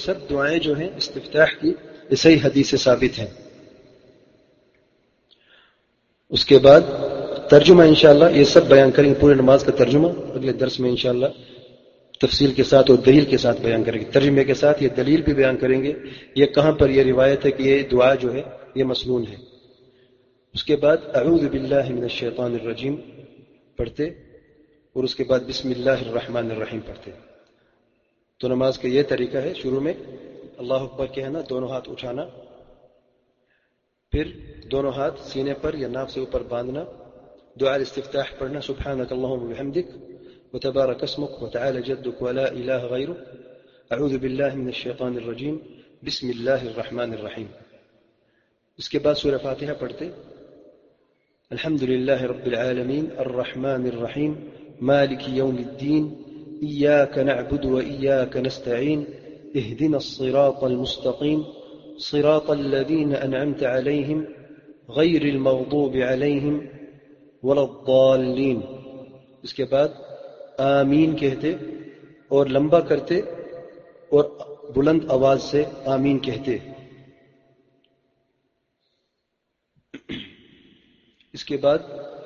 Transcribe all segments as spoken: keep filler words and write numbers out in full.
سب دعائیں جو ہیں استفتاح کی یہ صحیح حدیث سے ثابت ہیں. اس کے بعد ترجمہ انشاءاللہ یہ سب بیان کریں گے، پورے نماز کا ترجمہ اگلے درس میں انشاءاللہ تفصیل کے ساتھ اور دلیل کے ساتھ بیان کریں گے. ترجمے کے ساتھ یہ دلیل بھی بیان کریں گے یہ کہاں پر یہ روایت ہے کہ یہ دعا جو ہے یہ مسنون ہے. اس کے بعد اعوذ باللہ من الشیطان الرجیم پڑھتے اور اس کے بعد بسم اللہ الرحمن الرحیم پڑھتے. تو نماز کا یہ طریقہ ہے، شروع میں اللہ اکبر کہنا، دونوں ہاتھ اٹھانا، پھر دونوں ہاتھ سینے پر یا ناف سے اوپر باندھنا، دعا الاستفتاح پڑھنا، سبحانک اللہم وبحمدک وتبارک اسمک وتعالی جدک ولا الہ غیرک اعوذ باللہ من الشیطان الرجیم بسم اللہ الرحمن الرحیم. اس کے بعد سورہ فاتحہ پڑھتے الحمد للہ رب العالمین الرحمن الرحیم مالک یوم الدین ایاک نعبد وإیاک نستعین اهدنا الصراط المستقیم صراط الذین انعمت علیہم غیر المغضوب علیہم ولا الضالین. اس کے بعد آمین کہتے اور لمبا کرتے اور بلند آواز سے آمین کہتے. اس کے بعد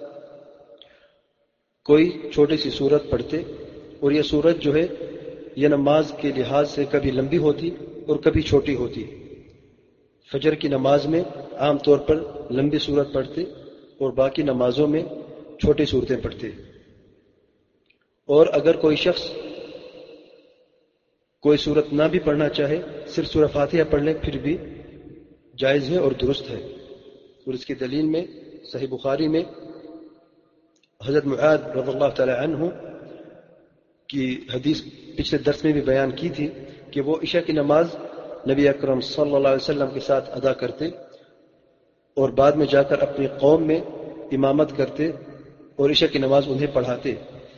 کوئی چھوٹی سی سورت پڑھتے اور یہ سورت جو ہے یہ نماز کے لحاظ سے کبھی لمبی ہوتی اور کبھی چھوٹی ہوتی. فجر کی نماز میں عام طور پر لمبی سورت پڑھتے اور باقی نمازوں میں چھوٹی سورتیں پڑھتے. اور اگر کوئی شخص کوئی سورت نہ بھی پڑھنا چاہے صرف سورہ فاتحہ پڑھ لے پھر بھی جائز ہے اور درست ہے. اور اس کی دلیل میں صحیح بخاری میں حضرت معاذ رضی اللہ تعالی عنہ کی حدیث پچھلے درس میں بھی بیان کی تھی کہ وہ عشاء کی نماز نبی اکرم صلی اللہ علیہ وسلم کے ساتھ ادا کرتے اور بعد میں جا کر اپنی قوم میں امامت کرتے اور عشاء کی نماز انہیں پڑھاتے.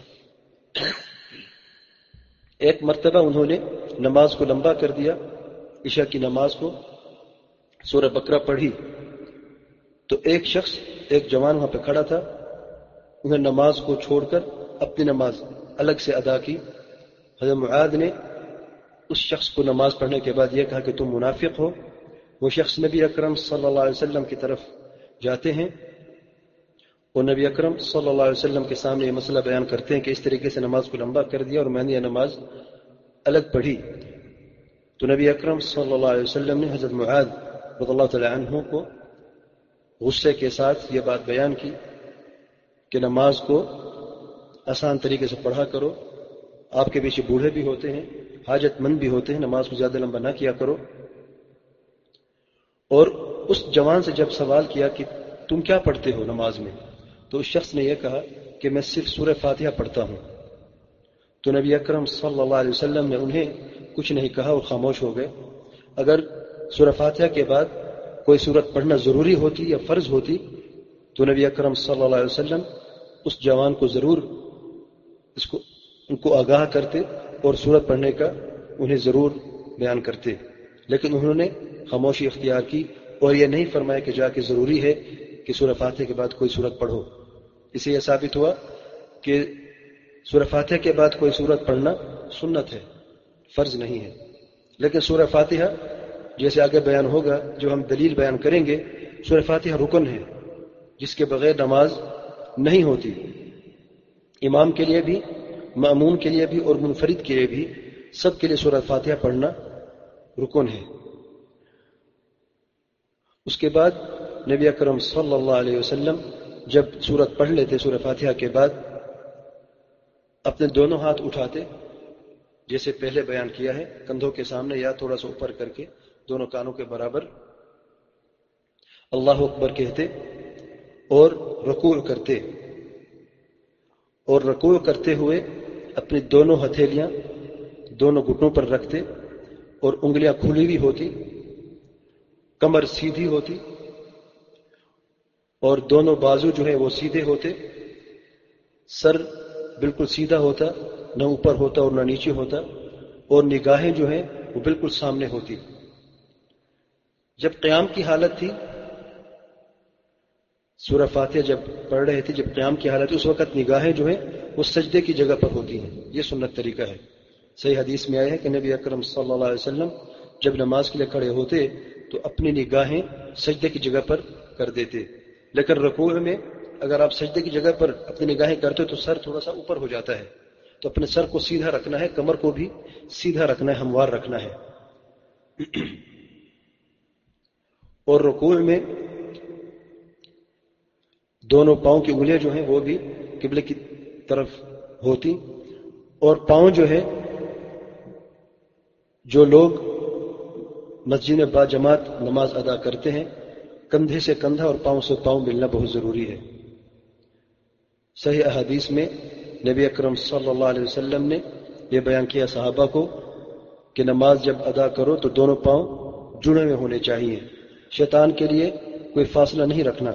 ایک مرتبہ انہوں نے نماز کو لمبا کر دیا، عشاء کی نماز کو سورہ بقرہ پڑھی تو ایک شخص ایک جوان وہاں پہ کھڑا تھا، انہیں نماز کو چھوڑ کر اپنی نماز الگ سے ادا کی. حضرت معاذ نے اس شخص کو نماز پڑھنے کے بعد یہ کہا کہ تم منافق ہو. وہ شخص نبی اکرم صلی اللہ علیہ وسلم کی طرف جاتے ہیں اور نبی اکرم صلی اللہ علیہ وسلم کے سامنے یہ مسئلہ بیان کرتے ہیں کہ اس طریقے سے نماز کو لمبا کر دیا اور میں نے یہ نماز الگ پڑھی. تو نبی اکرم صلی اللہ علیہ وسلم نے حضرت معاذ رضی اللہ تعالی عنہ کو غصے کے ساتھ یہ بات بیان کی کہ نماز کو آسان طریقے سے پڑھا کرو، آپ کے پیچھے بوڑھے بھی ہوتے ہیں، حاجت مند بھی ہوتے ہیں، نماز کو زیادہ لمبا نہ کیا کرو. اور اس جوان سے جب سوال کیا کہ تم کیا پڑھتے ہو نماز میں، تو اس شخص نے یہ کہا کہ میں صرف سورہ فاتحہ پڑھتا ہوں. تو نبی اکرم صلی اللہ علیہ وسلم نے انہیں کچھ نہیں کہا اور خاموش ہو گئے. اگر سورہ فاتحہ کے بعد کوئی سورت پڑھنا ضروری ہوتی یا فرض ہوتی تو نبی اکرم صلی اللہ علیہ وسلم اس جوان کو ضرور اس کو ان کو آگاہ کرتے اور سورت پڑھنے کا انہیں ضرور بیان کرتے. لیکن انہوں نے خاموشی اختیار کی اور یہ نہیں فرمایا کہ جا کے ضروری ہے کہ سورہ فاتحہ کے بعد کوئی سورت پڑھو. اس سے یہ ثابت ہوا کہ سورہ فاتحہ کے بعد کوئی سورت پڑھنا سنت ہے، فرض نہیں ہے. لیکن سورہ فاتحہ جیسے آگے بیان ہوگا جو ہم دلیل بیان کریں گے، سورہ فاتحہ رکن ہے جس کے بغیر نماز نہیں ہوتی. امام کے لیے بھی، مأموم کے لیے بھی اور منفرد کے لیے بھی، سب کے لیے سورہ فاتحہ پڑھنا رکن ہے. اس کے بعد نبی اکرم صلی اللہ علیہ وسلم جب سورت پڑھ لیتے سورہ فاتحہ کے بعد اپنے دونوں ہاتھ اٹھاتے، جیسے پہلے بیان کیا ہے، کندھوں کے سامنے یا تھوڑا سا اوپر کر کے دونوں کانوں کے برابر، اللہ اکبر کہتے اور رکوع کرتے. اور رکوع کرتے ہوئے اپنی دونوں ہتھیلیاں دونوں گھٹنوں پر رکھتے اور انگلیاں کھلی ہوئی ہوتی، کمر سیدھی ہوتی اور دونوں بازو جو ہے وہ سیدھے ہوتے، سر بالکل سیدھا ہوتا، نہ اوپر ہوتا اور نہ نیچے ہوتا، اور نگاہیں جو ہیں وہ بالکل سامنے ہوتی. جب قیام کی حالت تھی، سورہ فاتحہ جب پڑھ رہے تھے، جب قیام کی حالت تھی، اس وقت نگاہیں جو ہیں وہ سجدے کی جگہ پر ہوتی ہیں. یہ سنت طریقہ ہے. صحیح حدیث میں آیا ہے کہ نبی اکرم صلی اللہ علیہ وسلم جب نماز کے لیے کھڑے ہوتے تو اپنی نگاہیں سجدے کی جگہ پر کر دیتے، لیکن رکوع میں اگر آپ سجدے کی جگہ پر اپنی نگاہیں کرتے تو سر تھوڑا سا اوپر ہو جاتا ہے، تو اپنے سر کو سیدھا رکھنا ہے، کمر کو بھی سیدھا رکھنا ہے، ہموار رکھنا ہے۔ اور رکوع میں دونوں پاؤں کی انگلیاں جو ہیں وہ بھی قبلے کی طرف ہوتی، اور پاؤں جو ہے جو لوگ مسجد میں با جماعت نماز ادا کرتے ہیں، کندھے سے کندھا اور پاؤں سے پاؤں ملنا بہت ضروری ہے۔ صحیح احادیث میں نبی اکرم صلی اللہ علیہ وسلم نے یہ بیان کیا صحابہ کو کہ نماز جب ادا کرو تو دونوں پاؤں جڑے ہوئے ہونے چاہیے، شیطان کے لیے کوئی فاصلہ نہیں رکھنا۔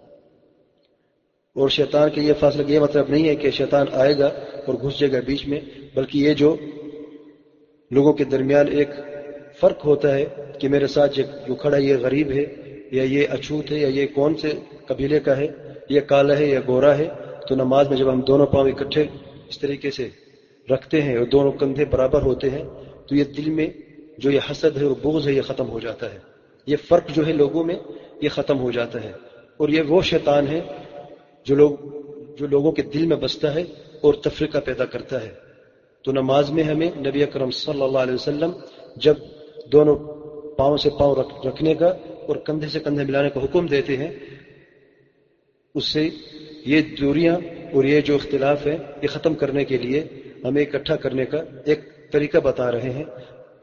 اور شیطان کے یہ فاصلہ یہ مطلب نہیں ہے کہ شیطان آئے گا اور گھس جائے گا بیچ میں، بلکہ یہ جو لوگوں کے درمیان ایک فرق ہوتا ہے کہ میرے ساتھ جو کھڑا یہ غریب ہے یا یہ اچھوت ہے یا یہ کون سے قبیلے کا ہے، یہ کالا ہے یا گورا ہے، تو نماز میں جب ہم دونوں پاؤں اکٹھے اس طریقے سے رکھتے ہیں اور دونوں کندھے برابر ہوتے ہیں تو یہ دل میں جو یہ حسد ہے اور بغض ہے یہ ختم ہو جاتا ہے، یہ فرق جو ہے لوگوں میں یہ ختم ہو جاتا ہے۔ اور یہ وہ شیطان ہے جو لوگ جو لوگوں کے دل میں بستا ہے اور تفرقہ پیدا کرتا ہے۔ تو نماز میں ہمیں نبی اکرم صلی اللہ علیہ وسلم جب دونوں پاؤں سے پاؤں رکھنے کا اور کندھے سے کندھے ملانے کا حکم دیتے ہیں، اس سے یہ دوریاں اور یہ جو اختلاف ہے یہ ختم کرنے کے لیے ہمیں اکٹھا کرنے کا ایک طریقہ بتا رہے ہیں۔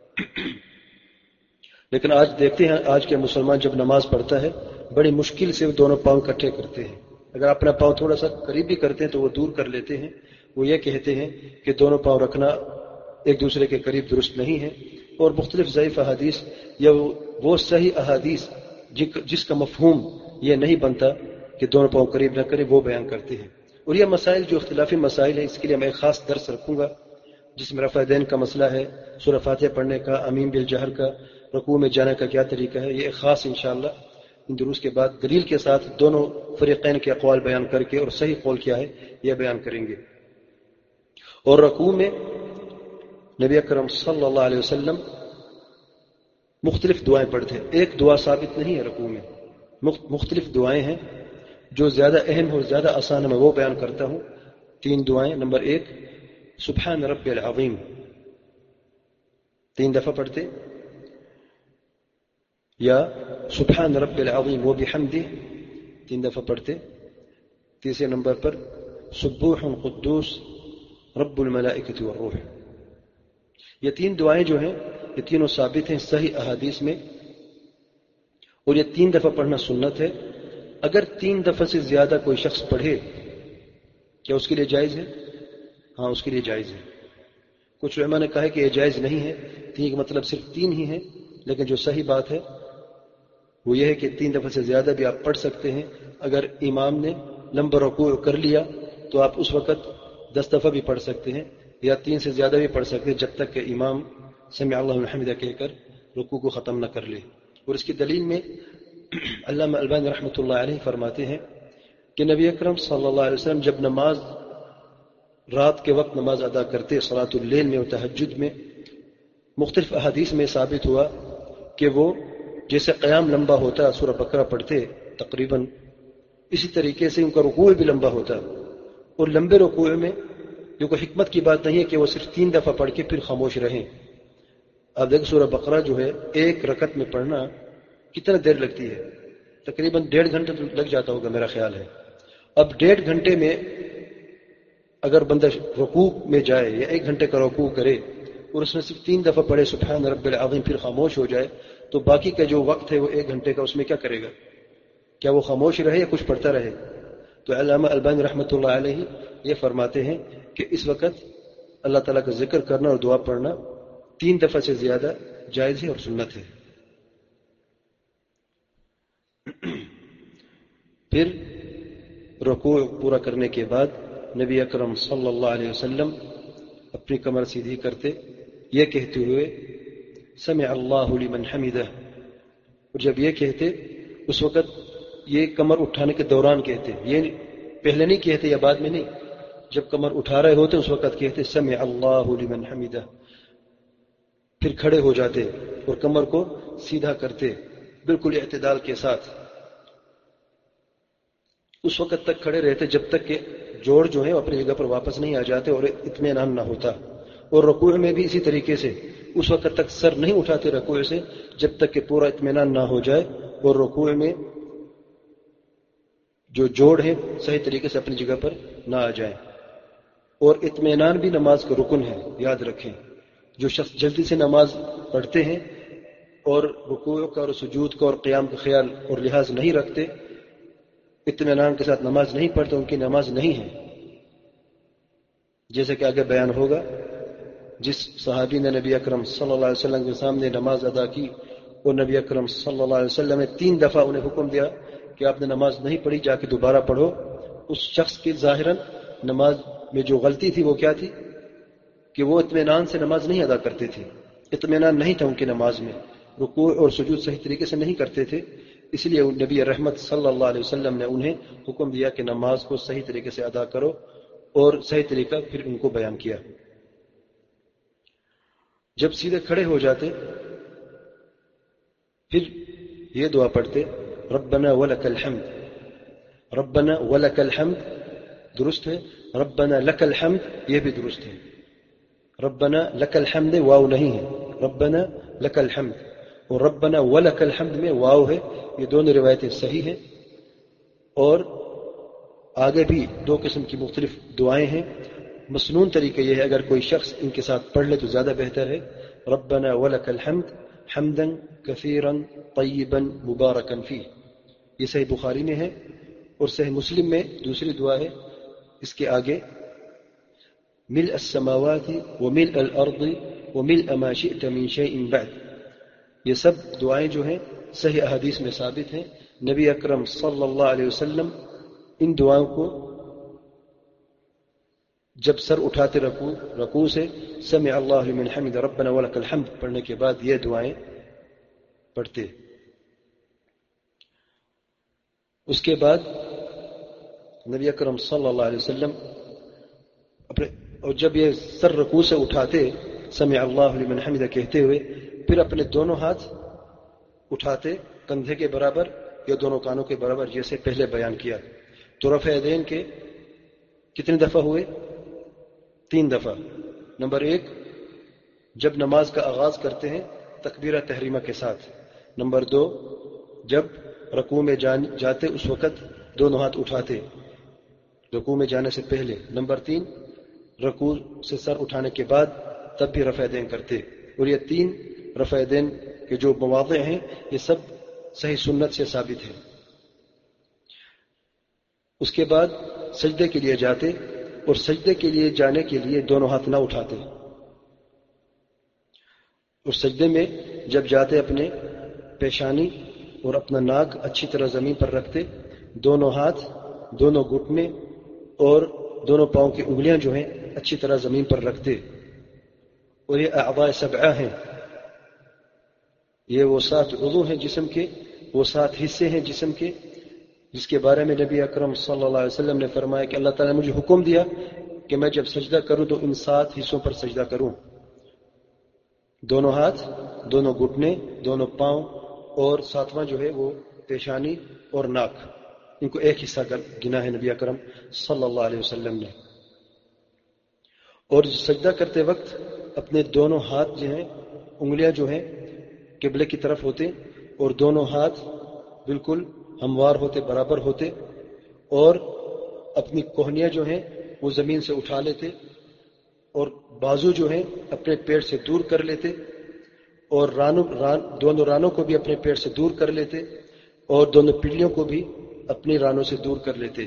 لیکن آج دیکھتے ہیں آج کے مسلمان جب نماز پڑھتا ہے بڑی مشکل سے وہ دونوں پاؤں اکٹھے کرتے ہیں، اگر اپنا پاؤں تھوڑا سا قریب بھی کرتے ہیں تو وہ دور کر لیتے ہیں، وہ یہ کہتے ہیں کہ دونوں پاؤں رکھنا ایک دوسرے کے قریب درست نہیں ہے، اور مختلف ضعیف احادیث یا وہ صحیح احادیث جس کا مفہوم یہ نہیں بنتا کہ دونوں پاؤں قریب نہ کرے وہ بیان کرتے ہیں۔ اور یہ مسائل جو اختلافی مسائل ہیں اس کے لیے میں ایک خاص درس رکھوں گا جس میں رفع دین کا مسئلہ ہے، سورہ فاتحہ پڑھنے کا، امین بالجہر کا، رکوع میں جانے کا کیا طریقہ ہے، یہ ایک خاص انشاءاللہ ان دروس کے بعد دلیل کے ساتھ دونوں فریقین کے اقوال بیان کر کے اور صحیح قول کیا ہے یہ بیان کریں گے۔ اور رکوع میں نبی اکرم صلی اللہ علیہ وسلم مختلف دعائیں پڑھتے ہیں، ایک دعا ثابت نہیں ہے رکوع میں، مختلف دعائیں ہیں، جو زیادہ اہم اور زیادہ آسان ہے میں وہ بیان کرتا ہوں۔ تین دعائیں، نمبر ایک سبحان رب العظیم، تین دفعہ پڑھتے، یا سبحان رب العظیم و بحمدہ تین دفعہ پڑھتے۔ تیسرے نمبر پر سبوح قدوس رب الملائکۃ والروح۔ یہ تین دعائیں جو ہیں یہ تینوں ثابت ہیں صحیح احادیث میں، اور یہ تین دفعہ پڑھنا سنت ہے۔ اگر تین دفعہ سے زیادہ کوئی شخص پڑھے کیا اس کے لیے جائز ہے؟ ہاں اس کے لیے جائز ہے۔ کچھ علماء نے کہا ہے کہ یہ جائز نہیں ہے، تین کا مطلب صرف تین ہی ہے، لیکن جو صحیح بات ہے وہ یہ ہے کہ تین دفعہ سے زیادہ بھی آپ پڑھ سکتے ہیں۔ اگر امام نے لمبا رکوع کر لیا تو آپ اس وقت دس دفعہ بھی پڑھ سکتے ہیں، یا تین سے زیادہ بھی پڑھ سکتے ہیں جب تک کہ امام سمع اللہ لمن حمدہ کہہ کر رکوع کو ختم نہ کر لے۔ اور اس کی دلیل میں علامہ البانی رحمۃ اللہ علیہ فرماتے ہیں کہ نبی اکرم صلی اللہ علیہ وسلم جب نماز رات کے وقت نماز ادا کرتے صلاۃ اللیل میں اور تہجد میں، مختلف احادیث میں ثابت ہوا کہ وہ جیسے قیام لمبا ہوتا سورہ بقرہ پڑھتے تقریباً اسی طریقے سے ان کا رکوع بھی لمبا ہوتا، اور لمبے رکوع میں جو کوئی حکمت کی بات نہیں ہے کہ وہ صرف تین دفعہ پڑھ کے پھر خاموش رہیں۔ اب دیکھ سورہ بقرہ جو ہے ایک رکعت میں پڑھنا کتنا دیر لگتی ہے، تقریباً ڈیڑھ گھنٹہ لگ جاتا ہوگا میرا خیال ہے۔ اب ڈیڑھ گھنٹے میں اگر بندہ رکوع میں جائے یا ایک گھنٹے کا رکوع کرے اور اس میں صرف تین دفعہ پڑھے سبحان رب العظیم پھر خاموش ہو جائے تو باقی کا جو وقت ہے وہ ایک گھنٹے کا اس میں کیا کرے گا؟ کیا وہ خاموش رہے یا کچھ پڑھتا رہے؟ تو علامہ البانی رحمۃ اللہ علیہ یہ فرماتے ہیں کہ اس وقت اللہ تعالیٰ کا ذکر کرنا اور دعا پڑھنا تین دفعہ سے زیادہ جائز ہے اور سنت ہے۔ پھر رکوع پورا کرنے کے بعد نبی اکرم صلی اللہ علیہ وسلم اپنی کمر سیدھی کرتے یہ کہتے ہوئے سمع اللہ لمن حمدہ، اور جب یہ کہتے اس وقت یہ کمر اٹھانے کے دوران کہتے، یہ پہلے نہیں کہتے یا بعد میں نہیں، جب کمر اٹھا رہے ہوتے اس وقت کہتے سمع اللہ لمن حمدہ، پھر کھڑے ہو جاتے اور کمر کو سیدھا کرتے بالکل اعتدال کے ساتھ. اس وقت تک کھڑے رہتے جب تک کہ جوڑ جو ہے اپنی جگہ پر واپس نہیں آ جاتے اور اطمینان نہ ہوتا. اور رکوع میں بھی اسی طریقے سے اس وقت تک سر نہیں اٹھاتے رکوع سے جب تک کہ پورا اطمینان نہ ہو جائے اور رکوع میں جو جوڑ ہے صحیح طریقے سے اپنی جگہ پر نہ آ جائے. اور اطمینان بھی نماز کا رکن ہے، یاد رکھیں. جو شخص جلدی سے نماز پڑھتے ہیں اور رکوع کا اور سجود کا اور قیام کا خیال اور لحاظ نہیں رکھتے، اطمینان کے ساتھ نماز نہیں پڑھتے، ان کی نماز نہیں ہے. جیسے کہ آگے بیان ہوگا، جس صحابی نے نبی اکرم صلی اللہ علیہ وسلم کے سامنے نماز ادا کی اور نبی اکرم صلی اللہ علیہ وسلم نے تین دفعہ انہیں حکم دیا کہ آپ نے نماز نہیں پڑھی، جا کے دوبارہ پڑھو. اس شخص کی ظاہراً نماز میں جو غلطی تھی وہ کیا تھی کہ وہ اطمینان سے نماز نہیں ادا کرتے تھے. اطمینان نہیں تھا ان کی نماز میں، رکوع اور سجود صحیح طریقے سے نہیں کرتے تھے. اس لیے نبی رحمت صلی اللہ علیہ وسلم نے انہیں حکم دیا کہ نماز کو صحیح طریقے سے ادا کرو، اور صحیح طریقہ پھر ان کو بیان کیا. جب سیدھے کھڑے ہو جاتے پھر یہ دعا پڑھتے، ربنا ولک الحمد. ربنا ولک الحمد درست ہے، ربنا لک الحمد یہ بھی درست ہے. ربنا لک الحمد واو نہیں ہے، ربنا لک الحمد. اور ربنا ولک الحمد میں واو ہے. یہ دونوں روایتیں صحیح ہیں. اور آگے بھی دو قسم کی مختلف دعائیں ہیں. مسنون طریقہ یہ ہے اگر کوئی شخص ان کے ساتھ پڑھ لے تو زیادہ بہتر ہے. ربنا ولک الحمد حمدا کثیرا طیبا مبارکا فیہ، یہ صحیح بخاری میں ہے. اور صحیح مسلم میں دوسری دعا ہے اس کے آگے، ملء السماوات وملء الارض وملء ما شئت من شیء بعد. یہ سب دعائیں جو ہیں صحیح احادیث میں ثابت ہیں. نبی اکرم صلی اللہ علیہ وسلم ان دعاؤں کو جب سر اٹھاتے رکوع رکوع سے سمع اللہ لمن حمد ربنا ولک الحمد پڑھنے کے بعد یہ دعائیں پڑھتے. اس کے بعد نبی اکرم صلی اللہ علیہ وسلم اپنے اور جب یہ سر رکوع سے اٹھاتے سمع اللہ لمن حمد کہتے ہوئے پھر اپنے دونوں ہاتھ اٹھاتے کندھے کے برابر یا دونوں کانوں کے برابر، جیسے پہلے بیان کیا. تو رفع یدین کے کتنے دفعہ ہوئے؟ تین دفعہ. نمبر ایک جب نماز کا آغاز کرتے ہیں تکبیرہ تحریمہ کے ساتھ. نمبر دو جب رکوع میں جان جاتے اس وقت دونوں ہاتھ اٹھاتے رکوع میں جانے سے پہلے. نمبر تین رکوع سے سر اٹھانے کے بعد تب بھی رفع یدین کرتے. اور یہ تین رفع یدین کے جو مواضع ہیں یہ سب صحیح سنت سے ثابت ہیں. اس کے بعد سجدے کے لیے جاتے اور سجدے کے لیے جانے کے لیے دونوں ہاتھ نہ اٹھاتے. اور سجدے میں جب جاتے اپنے پیشانی اور اپنا ناک اچھی طرح زمین پر رکھتے، دونوں ہاتھ دونوں گھٹنے اور دونوں پاؤں کی انگلیاں جو ہیں اچھی طرح زمین پر رکھتے. اور یہ اعضاء سبعہ ہیں، یہ وہ سات عضو ہیں جسم کے، وہ سات حصے ہیں جسم کے جس کے بارے میں نبی اکرم صلی اللہ علیہ وسلم نے فرمایا کہ اللہ تعالیٰ نے مجھے حکم دیا کہ میں جب سجدہ کروں تو ان سات حصوں پر سجدہ کروں. دونوں ہاتھ دونوں گھٹنے دونوں پاؤں اور ساتواں جو ہے وہ پیشانی اور ناک، ان کو ایک حصہ گنا ہے نبی اکرم صلی اللہ علیہ وسلم نے. اور سجدہ کرتے وقت اپنے دونوں ہاتھ جو ہیں انگلیاں جو ہیں قبلے کی طرف ہوتے اور دونوں ہاتھ بالکل ہموار ہوتے برابر ہوتے اور اپنی کوہنیاں جو ہیں وہ زمین سے اٹھا لیتے اور بازو جو ہیں اپنے پیٹ سے دور کر لیتے اور رانوں ران دونوں رانوں کو بھی اپنے پیٹ سے دور کر لیتے اور دونوں پنڈلیوں کو بھی اپنی رانوں سے دور کر لیتے.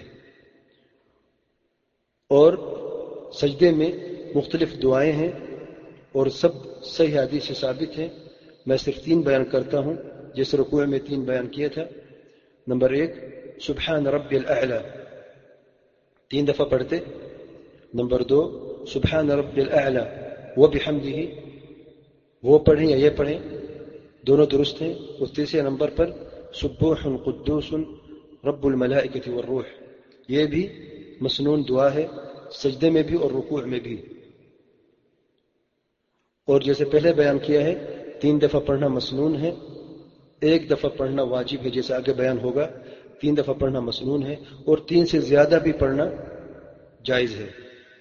اور سجدے میں مختلف دعائیں ہیں اور سب صحیح حدیث سے ثابت ہیں. میں صرف تین بیان کرتا ہوں جیسے رکوع میں تین بیان کیا تھا. نمبر ایک سبحان ربی الاعلی تین دفعہ پڑھتے. نمبر دو سبحان ربی الاعلی وبحمدہ وہ پڑھیں یا یہ پڑھیں دونوں درست ہیں. اور تیسرے نمبر پر سبوح قدوس رب الملائکۃ والروح یہ بھی مسنون دعا ہے سجدے میں بھی اور رکوع میں بھی. اور جیسے پہلے بیان کیا ہے تین دفعہ پڑھنا مسنون ہے، ایک دفعہ پڑھنا واجب ہے، جیسے آگے بیان ہوگا تین دفعہ پڑھنا مسنون ہے، اور تین سے زیادہ بھی پڑھنا جائز ہے۔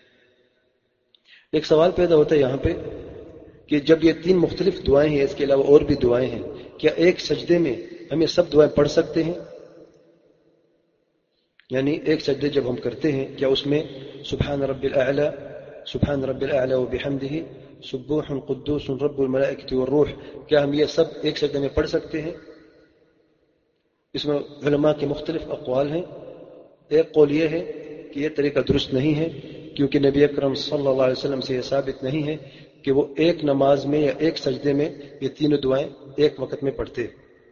ایک سوال پیدا ہوتا ہے یہاں پہ کہ جب یہ تین مختلف دعائیں ہیں، اس کے علاوہ اور بھی دعائیں ہیں، کیا ایک سجدے میں ہم یہ سب دعائیں پڑھ سکتے ہیں؟ یعنی ایک سجدے جب ہم کرتے ہیں کیا اس میں سبحان رب الاعلی، سبحان رب الاعلی و بحمدہ، سبوح قدوس رب الملائکۃ والروح، کیا ہم یہ سب ایک سجدے میں پڑھ سکتے ہیں؟ اس میں علماء کے مختلف اقوال ہیں۔ ایک قول یہ ہے کہ یہ طریقہ درست نہیں ہے، کیونکہ نبی اکرم صلی اللہ علیہ وسلم سے یہ ثابت نہیں ہے کہ وہ ایک نماز میں یا ایک سجدے میں یہ تینوں دعائیں ایک وقت میں پڑھتے،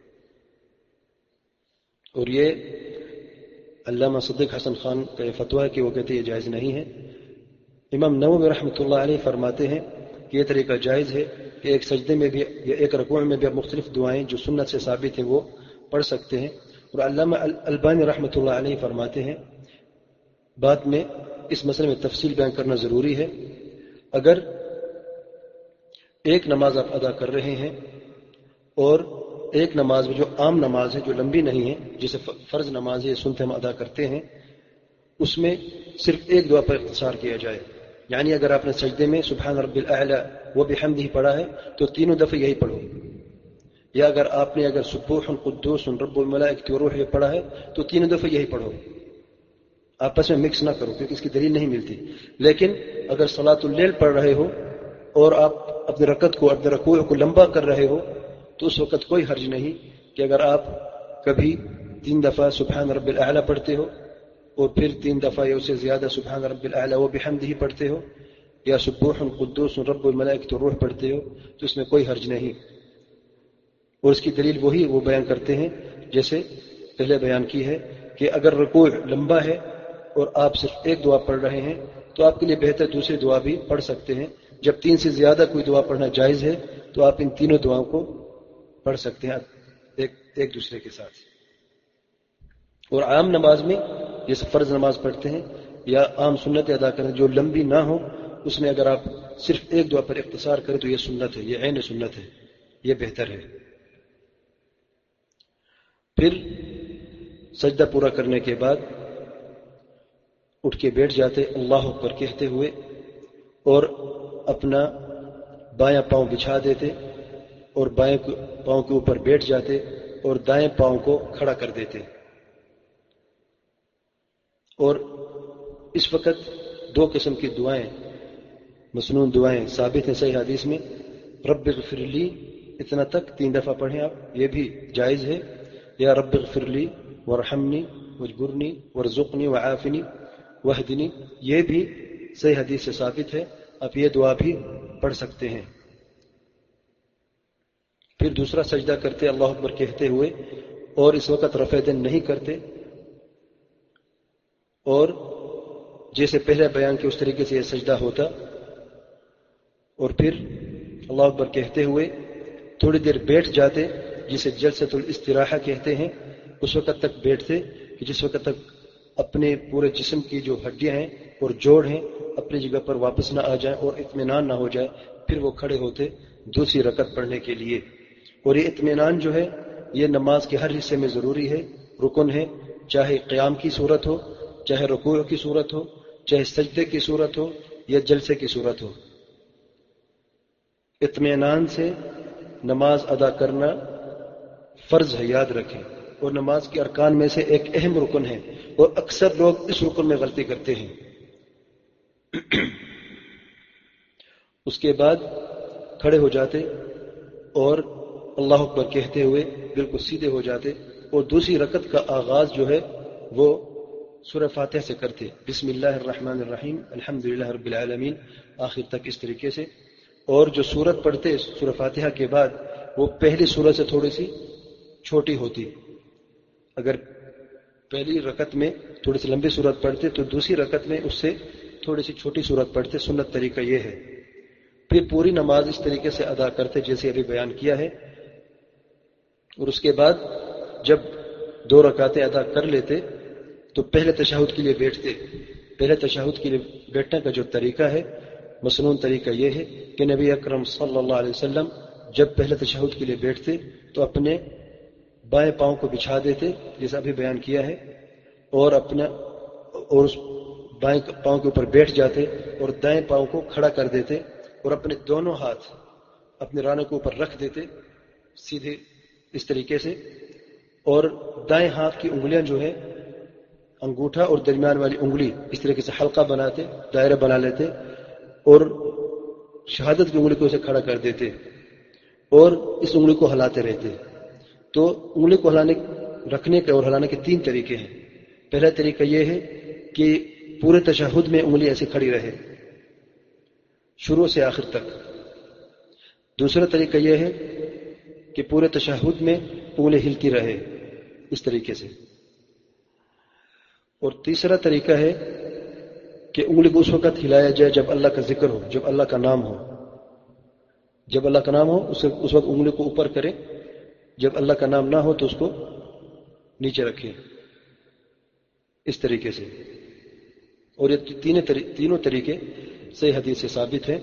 اور یہ علامہ صدیق حسن خان کا یہ فتویٰ ہے کہ وہ کہتے ہیں یہ جائز نہیں ہے۔ امام نووی رحمۃ اللہ علیہ فرماتے ہیں کہ یہ طریقہ جائز ہے کہ ایک سجدے میں بھی یا ایک رکوع میں بھی آپ مختلف دعائیں جو سنت سے ثابت ہیں وہ پڑھ سکتے ہیں۔ اور علامہ البانی رحمۃ اللہ علیہ فرماتے ہیں بعد میں اس مسئلے میں تفصیل بیان کرنا ضروری ہے، اگر ایک نماز آپ ادا کر رہے ہیں اور ایک نماز میں جو عام نماز ہے جو لمبی نہیں ہے، جسے فرض نماز ہے سنت ہم ادا کرتے ہیں، اس میں صرف ایک دعا پر اختصار کیا جائے، یعنی اگر آپ نے سجدے میں سبحان رب الاعلی و بحمدہ پڑھا ہے تو تینوں دفعہ یہی پڑھو، یا اگر آپ نے اگر سبوح قدوس رب الملائکۃ والروح یہ پڑھا ہے تو تینوں دفعہ یہی پڑھو، آپس میں مکس نہ کرو کیونکہ اس کی دلیل نہیں ملتی۔ لیکن اگر صلاۃ اللیل پڑھ رہے ہو اور آپ اپنے رکعت کو اپنے رکوع کو لمبا کر رہے ہو تو اس وقت کوئی حرج نہیں کہ اگر آپ کبھی تین دفعہ سبحان رب الاعلی پڑھتے ہو اور پھر تین دفعہ یا اس سے زیادہ سبحان رب الاعلی و بحمدہ پڑھتے ہو یا سبوح قدوس رب الملائکۃ والروح پڑھتے ہو تو اس میں کوئی حرج نہیں، اور اس کی دلیل وہی وہ بیان کرتے ہیں جیسے پہلے بیان کی ہے کہ اگر رکوع لمبا ہے اور آپ صرف ایک دعا پڑھ رہے ہیں تو آپ کے لیے بہتر دوسری دعا بھی پڑھ سکتے ہیں۔ جب تین سے زیادہ کوئی دعا پڑھنا جائز ہے تو آپ ان تینوں دعاؤں کو پڑھ سکتے ہیں ایک ایک دوسرے کے ساتھ۔ اور عام نماز میں جیسے فرض نماز پڑھتے ہیں یا عام سنت ادا کریں جو لمبی نہ ہو، اس میں اگر آپ صرف ایک دعا پر اختصار کریں تو یہ سنت ہے، یہ عین سنت ہے، یہ بہتر ہے۔ پھر سجدہ پورا کرنے کے بعد اٹھ کے بیٹھ جاتے اللہ اکبر کہتے ہوئے اور اپنا بایاں پاؤں بچھا دیتے اور بائیں پاؤں کے اوپر بیٹھ جاتے اور دائیں پاؤں کو کھڑا کر دیتے، اور اس وقت دو قسم کی دعائیں مسنون دعائیں ثابت ہیں صحیح حدیث میں، رب اغفر لی اتنا تک تین دفعہ پڑھیں آپ، یہ بھی جائز ہے، یا رب اغفر لی وارحمنی واجبرنی وارزقنی وعافنی واہدنی، یہ بھی صحیح حدیث سے ثابت ہے، آپ یہ دعا بھی پڑھ سکتے ہیں۔ پھر دوسرا سجدہ کرتے اللہ اکبر کہتے ہوئے اور اس وقت رفع دین نہیں کرتے، اور جیسے پہلے بیان کے اس طریقے سے یہ سجدہ ہوتا، اور پھر اللہ اکبر کہتے ہوئے تھوڑی دیر بیٹھ جاتے جسے جلسۃ الاستراحہ کہتے ہیں، اس وقت تک بیٹھتے کہ جس وقت تک اپنے پورے جسم کی جو ہڈیاں ہیں اور جوڑ ہیں اپنی جگہ پر واپس نہ آ جائیں اور اطمینان نہ ہو جائے، پھر وہ کھڑے ہوتے دوسری رکعت پڑھنے کے لیے۔ اور یہ اطمینان جو ہے یہ نماز کے ہر حصے میں ضروری ہے، رکن ہے، چاہے قیام کی صورت ہو، چاہے رکوع کی صورت ہو، چاہے سجدے کی صورت ہو یا جلسے کی صورت ہو، اطمینان سے نماز ادا کرنا فرض ہے، یاد رکھیں، اور نماز کے ارکان میں سے ایک اہم رکن ہے، اور اکثر لوگ اس رکن میں غلطی کرتے ہیں۔ اس کے بعد کھڑے ہو جاتے اور اللہ اکبر کہتے ہوئے بالکل سیدھے ہو جاتے، اور دوسری رکعت کا آغاز جو ہے وہ سورہ فاتحہ سے کرتے، بسم اللہ الرحمن الرحیم الحمدللہ رب العالمین آخر تک اس طریقے سے، اور جو سورت پڑھتے سورہ فاتحہ کے بعد وہ پہلی سورت سے تھوڑی سی چھوٹی ہوتی، اگر پہلی رکعت میں تھوڑی سی لمبی سورت پڑھتے تو دوسری رکعت میں اس سے تھوڑی سی چھوٹی سورت پڑھتے، سنت طریقہ یہ ہے۔ پھر پوری نماز اس طریقے سے ادا کرتے جیسے ابھی بیان کیا ہے، اور اس کے بعد جب دو رکعتیں ادا کر لیتے تو پہلے تشہد کے لیے بیٹھتے۔ پہلے تشہد کے لیے بیٹھنے کا جو طریقہ ہے مسنون طریقہ یہ ہے کہ نبی اکرم صلی اللہ علیہ وسلم جب پہلے تشہد کے لیے بیٹھتے تو اپنے بائیں پاؤں کو بچھا دیتے جیسا ابھی بیان کیا ہے، اور اپنا اور اس بائیں پاؤں کے اوپر بیٹھ جاتے اور دائیں پاؤں کو کھڑا کر دیتے اور اپنے دونوں ہاتھ اپنے رانے کے اوپر رکھ دیتے سیدھے اس طریقے سے، اور دائیں ہاتھ کی انگلیاں جو ہے انگوٹھا اور درمیان والی انگلی اس طریقے سے حلقہ بناتے، دائرہ بنا لیتے اور شہادت کی انگلی کو اسے کھڑا کر دیتے اور اس انگلی کو ہلاتے رہتے۔ تو انگلی کو ہلانے رکھنے کے اور ہلانے کے تین طریقے ہیں۔ پہلا طریقہ یہ ہے کہ پورے تشہد میں انگلی ایسے کھڑی رہے شروع سے آخر تک۔ دوسرا طریقہ یہ ہے کہ پورے تشہد میں انگلی ہلتی رہے اس طریقے سے۔ اور تیسرا طریقہ ہے کہ انگلی کو اس وقت ہلایا جائے جب اللہ کا ذکر ہو، جب اللہ کا نام ہو، جب اللہ کا نام ہو اس وقت انگلی کو اوپر کرے، جب اللہ کا نام نہ ہو تو اس کو نیچے رکھیں اس طریقے سے۔ اور یہ تینوں طریقے صحیح حدیث سے ثابت ہیں۔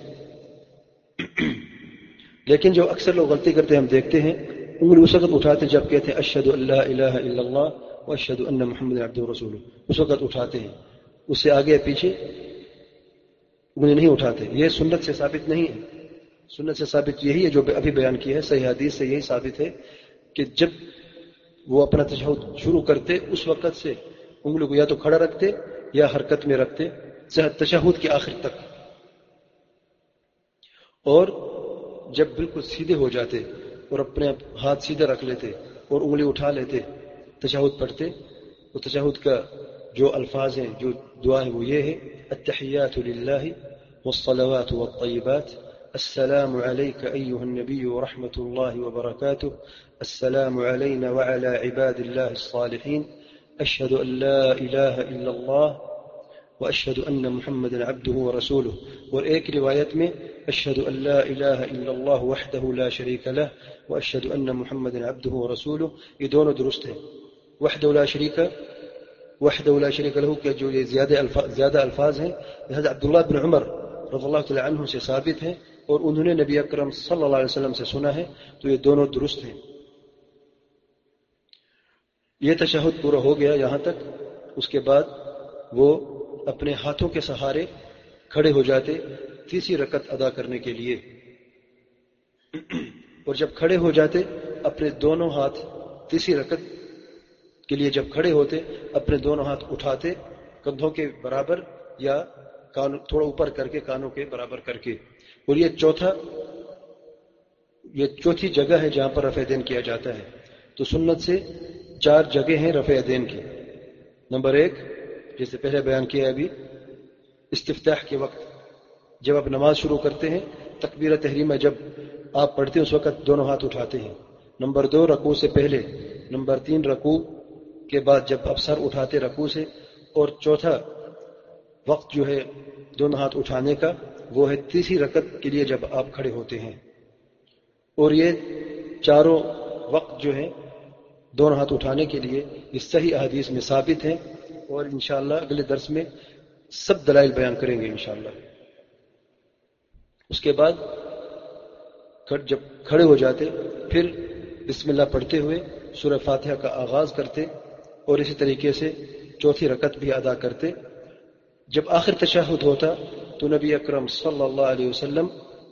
لیکن جو اکثر لوگ غلطی کرتے ہیں ہم دیکھتے ہیں، انگلی اس وقت اٹھاتے جب کہتے ہیں اشہد ان لا الہ الا اللہ واشہد ان محمد عبدہ ورسولہ، اس وقت اٹھاتے ہیں، اس سے آگے پیچھے انگلی نہیں اٹھاتے۔ یہ سنت سے ثابت نہیں ہے۔ سنت سے ثابت یہی ہے جو ابھی بیان کیا ہے، صحیح حدیث سے یہی ثابت ہے کہ جب وہ اپنا تشہد شروع کرتے اس وقت سے انگلی کو یا تو کھڑا رکھتے یا حرکت میں رکھتے تشہد کے آخر تک، اور جب بالکل سیدھے ہو جاتے اور اپنے ہاتھ سیدھے رکھ لیتے اور انگلی اٹھا لیتے تشہد پڑھتے۔ تو تشہد کا جو الفاظ ہیں، جو دعا ہے وہ یہ ہے التحیات للہ والصلوات والطیبات السلام علیک ایہا النبی ورحمۃ اللہ وبرکاتہ السلام علینا وعلی عباد اللہ الصالحین اشہد ان لا الہ الا اللہ واشهد ان محمد عبده ورسوله۔ اور ایک روایت میں اشهد ان لا الہ الا اللہ وحدہ لا شریک له واشهد ان محمد عبده ورسوله، یہ دونوں درست ہیں۔ وحدہ لا شریک وحدہ لا شریک له کے جو یہ زیادہ الفاظ زیادہ الفاظ ہیں، حضرت عبداللہ بن عمر رضی اللہ تعالی عنہ سے ثابت ہیں اور انہوں نے نبی اکرم صلی اللہ علیہ وسلم سے سنا ہے، تو یہ دونوں درست ہیں۔ یہ تشہد پورا ہو گیا یہاں تک، اس کے بعد وہ اپنے ہاتھوں کے سہارے کھڑے ہو جاتے تیسری رکعت ادا کرنے کے لیے، اور جب کھڑے ہو جاتے اپنے دونوں ہاتھ تیسری رکعت کے لیے جب کھڑے ہوتے اپنے دونوں ہاتھ اٹھاتے کندھوں کے برابر یا کان تھوڑا اوپر کر کے کانوں کے برابر کر کے۔ اور یہ چوتھا یہ چوتھی جگہ ہے جہاں پر رفع دین کیا جاتا ہے۔ تو سنت سے چار جگہ ہیں رفع دین کی۔ نمبر ایک، جیسے پہلے بیان کیا ابھی، استفتاح کے وقت جب آپ نماز شروع کرتے ہیں، تکبیر تحریمہ جب آپ پڑھتے ہیں اس وقت دونوں ہاتھ اٹھاتے ہیں۔ نمبر دو، رکوع سے پہلے۔ نمبر تین، رکوع کے بعد جب آپ سر اٹھاتے رکوع سے۔ اور چوتھا وقت جو ہے دونوں ہاتھ اٹھانے کا وہ ہے تیسری رکعت کے لیے جب آپ کھڑے ہوتے ہیں۔ اور یہ چاروں وقت جو ہیں دونوں ہاتھ اٹھانے کے لیے یہ صحیح احادیث میں ثابت ہیں، اور انشاءاللہ اگلے درس میں سب دلائل بیان کریں گے انشاءاللہ۔ اس کے بعد جب کھڑے ہو جاتے پھر بسم اللہ پڑھتے ہوئے سورہ فاتحہ کا آغاز کرتے اور اسی طریقے سے چوتھی رکعت بھی ادا کرتے۔ جب آخر تشہد ہوتا تو نبی اکرم صلی اللہ علیہ وسلم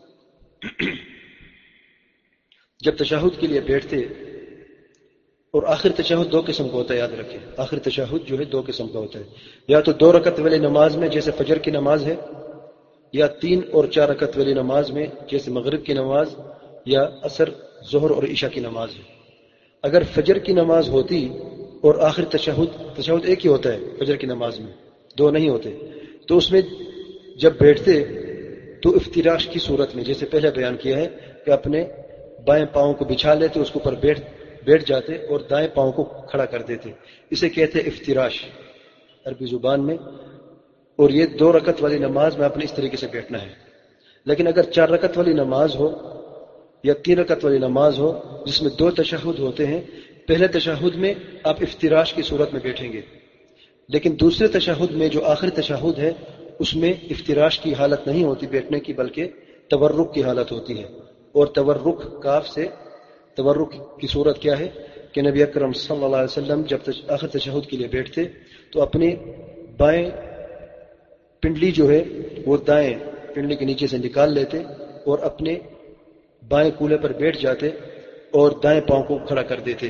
جب تشہد کے لیے بیٹھتے، اور آخر تشہد دو قسم کا ہوتا ہے، یاد رکھیں آخر تشہد جو ہے دو قسم کا ہوتا ہے، یا تو دو رکعت والی نماز میں جیسے فجر کی نماز ہے، یا تین اور چار رکعت والی نماز میں جیسے مغرب کی نماز یا عصر، ظہر اور عشاء کی نماز ہے۔ اگر فجر کی نماز ہوتی اور آخر تشہد تشہد ایک ہی ہوتا ہے فجر کی نماز میں، دو نہیں ہوتے، تو اس میں جب بیٹھتے تو افتراش کی صورت میں جیسے پہلے بیان کیا ہے کہ اپنے بائیں پاؤں کو بچھا لیتے، اس کے اوپر بیٹھ بیٹھ جاتے اور دائیں پاؤں کو کھڑا کر دیتے، اسے کہتے ہیں افتراش عربی زبان میں۔ اور یہ دو رکعت والی نماز میں اپنے اس طریقے سے بیٹھنا ہے۔ لیکن اگر چار رکعت والی نماز ہو یا تین رکعت والی نماز ہو جس میں دو تشہد ہوتے ہیں، پہلے تشہد میں آپ افتراش کی صورت میں بیٹھیں گے، لیکن دوسرے تشہد میں جو آخری تشہد ہے اس میں افتراش کی حالت نہیں ہوتی بیٹھنے کی، بلکہ تورک کی حالت ہوتی ہے. اور تورک کاف سے تورک کی صورت کیا ہے کہ نبی اکرم صلی اللہ علیہ وسلم جب آخر تشہد کے لیے بیٹھتے تو اپنے بائیں پنڈلی جو ہے وہ دائیں پنڈلی کے نیچے سے نکال لیتے اور اپنے بائیں کولے پر بیٹھ جاتے اور دائیں پاؤں کو کھڑا کر دیتے.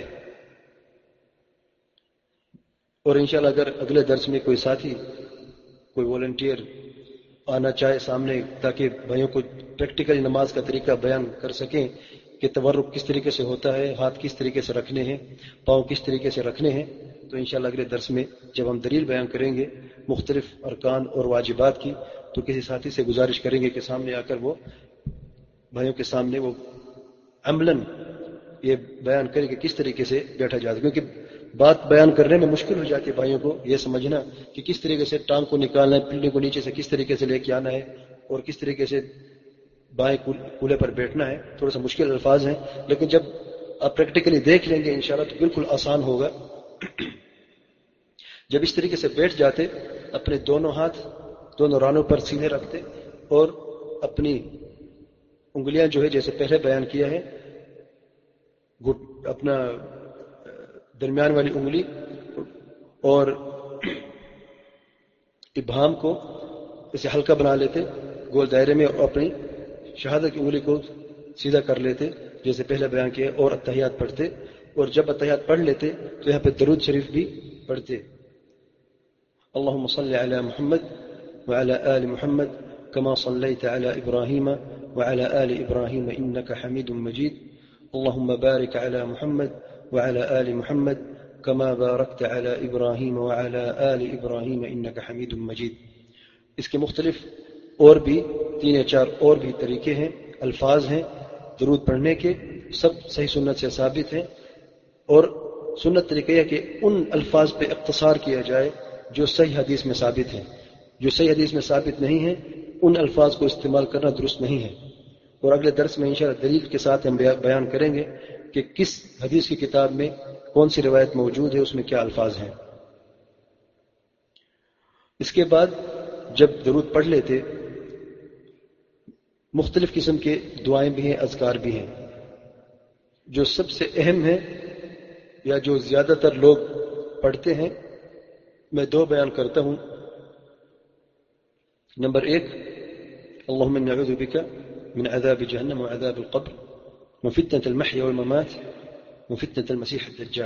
اور انشاءاللہ اگر اگلے درس میں کوئی ساتھی کوئی والنٹیئر آنا چاہے سامنے تاکہ بھائیوں کو پریکٹیکلی نماز کا طریقہ بیان کر سکیں کہ تورک کس طریقے سے ہوتا ہے، ہاتھ کس طریقے سے رکھنے ہیں، پاؤں کس طریقے سے رکھنے ہیں، تو انشاءاللہ اگلے درس میں جب ہم دلیل بیان کریں گے مختلف ارکان اور واجبات کی تو کسی ساتھی سے گزارش کریں گے کہ سامنے آ کر وہ بھائیوں کے سامنے وہ عملاً یہ بیان کرے کہ کس طریقے سے بیٹھا جاتا ہے. کیونکہ بات بیان کرنے میں مشکل ہو جاتی ہے بھائیوں کو یہ سمجھنا کہ کس طریقے سے ٹانگ کو نکالنا ہے، پنڈلی کو نیچے سے کس طریقے سے لے کے آنا ہے اور کس طریقے سے بائیں کولے پر بیٹھنا ہے. تھوڑا سا مشکل الفاظ ہیں، لیکن جب آپ پریکٹیکلی دیکھ لیں گے انشاءاللہ تو بالکل آسان ہوگا. جب اس طریقے سے بیٹھ جاتے اپنے دونوں ہاتھ دونوں رانوں پر سیدھے رکھتے اور اپنی انگلیاں جو ہے جیسے پہلے بیان کیا ہے اپنا درمیان والی انگلی اور ابہام کو اسے ہلکا بنا لیتے گول دائرے میں اور اپنی شہادت کی انگلی کو سیدھا کر لیتے جیسے پہلے بیان کیا اور اتحیات پڑھتے. اور جب اتحیات پڑھ لیتے تو یہاں پہ درود شریف بھی پڑھتے. اللهم صل على محمد وعلى آل محمد كما صليت على إبراهيم وعلى آل إبراهيم إنك حميد مجيد. اللهم بارك على محمد وعلى آل محمد كما باركت على إبراهيم وعلى آل إبراهيم إنك حميد مجيد. اس کے مختلف اور بھی تین یا چار اور بھی طریقے ہیں، الفاظ ہیں درود پڑھنے کے، سب صحیح سنت سے ثابت ہیں. اور سنت طریقہ یہ کہ ان الفاظ پہ اختصار کیا جائے جو صحیح حدیث میں ثابت ہیں. جو صحیح حدیث میں ثابت نہیں ہیں ان الفاظ کو استعمال کرنا درست نہیں ہے. اور اگلے درس میں انشاءاللہ دلیل کے ساتھ ہم بیان کریں گے کہ کس حدیث کی کتاب میں کون سی روایت موجود ہے، اس میں کیا الفاظ ہیں. اس کے بعد جب درود پڑھ لیتے مختلف قسم کے دعائیں بھی ہیں، اذکار بھی ہیں. جو سب سے اہم ہے یا جو زیادہ تر لوگ پڑھتے ہیں میں دو بیان کرتا ہوں. نمبر ایک، اللهم إني أعوذ بك من عذاب جهنم وعذاب القبر وفتنة المحيا والممات وفتنة المسيح الدجال.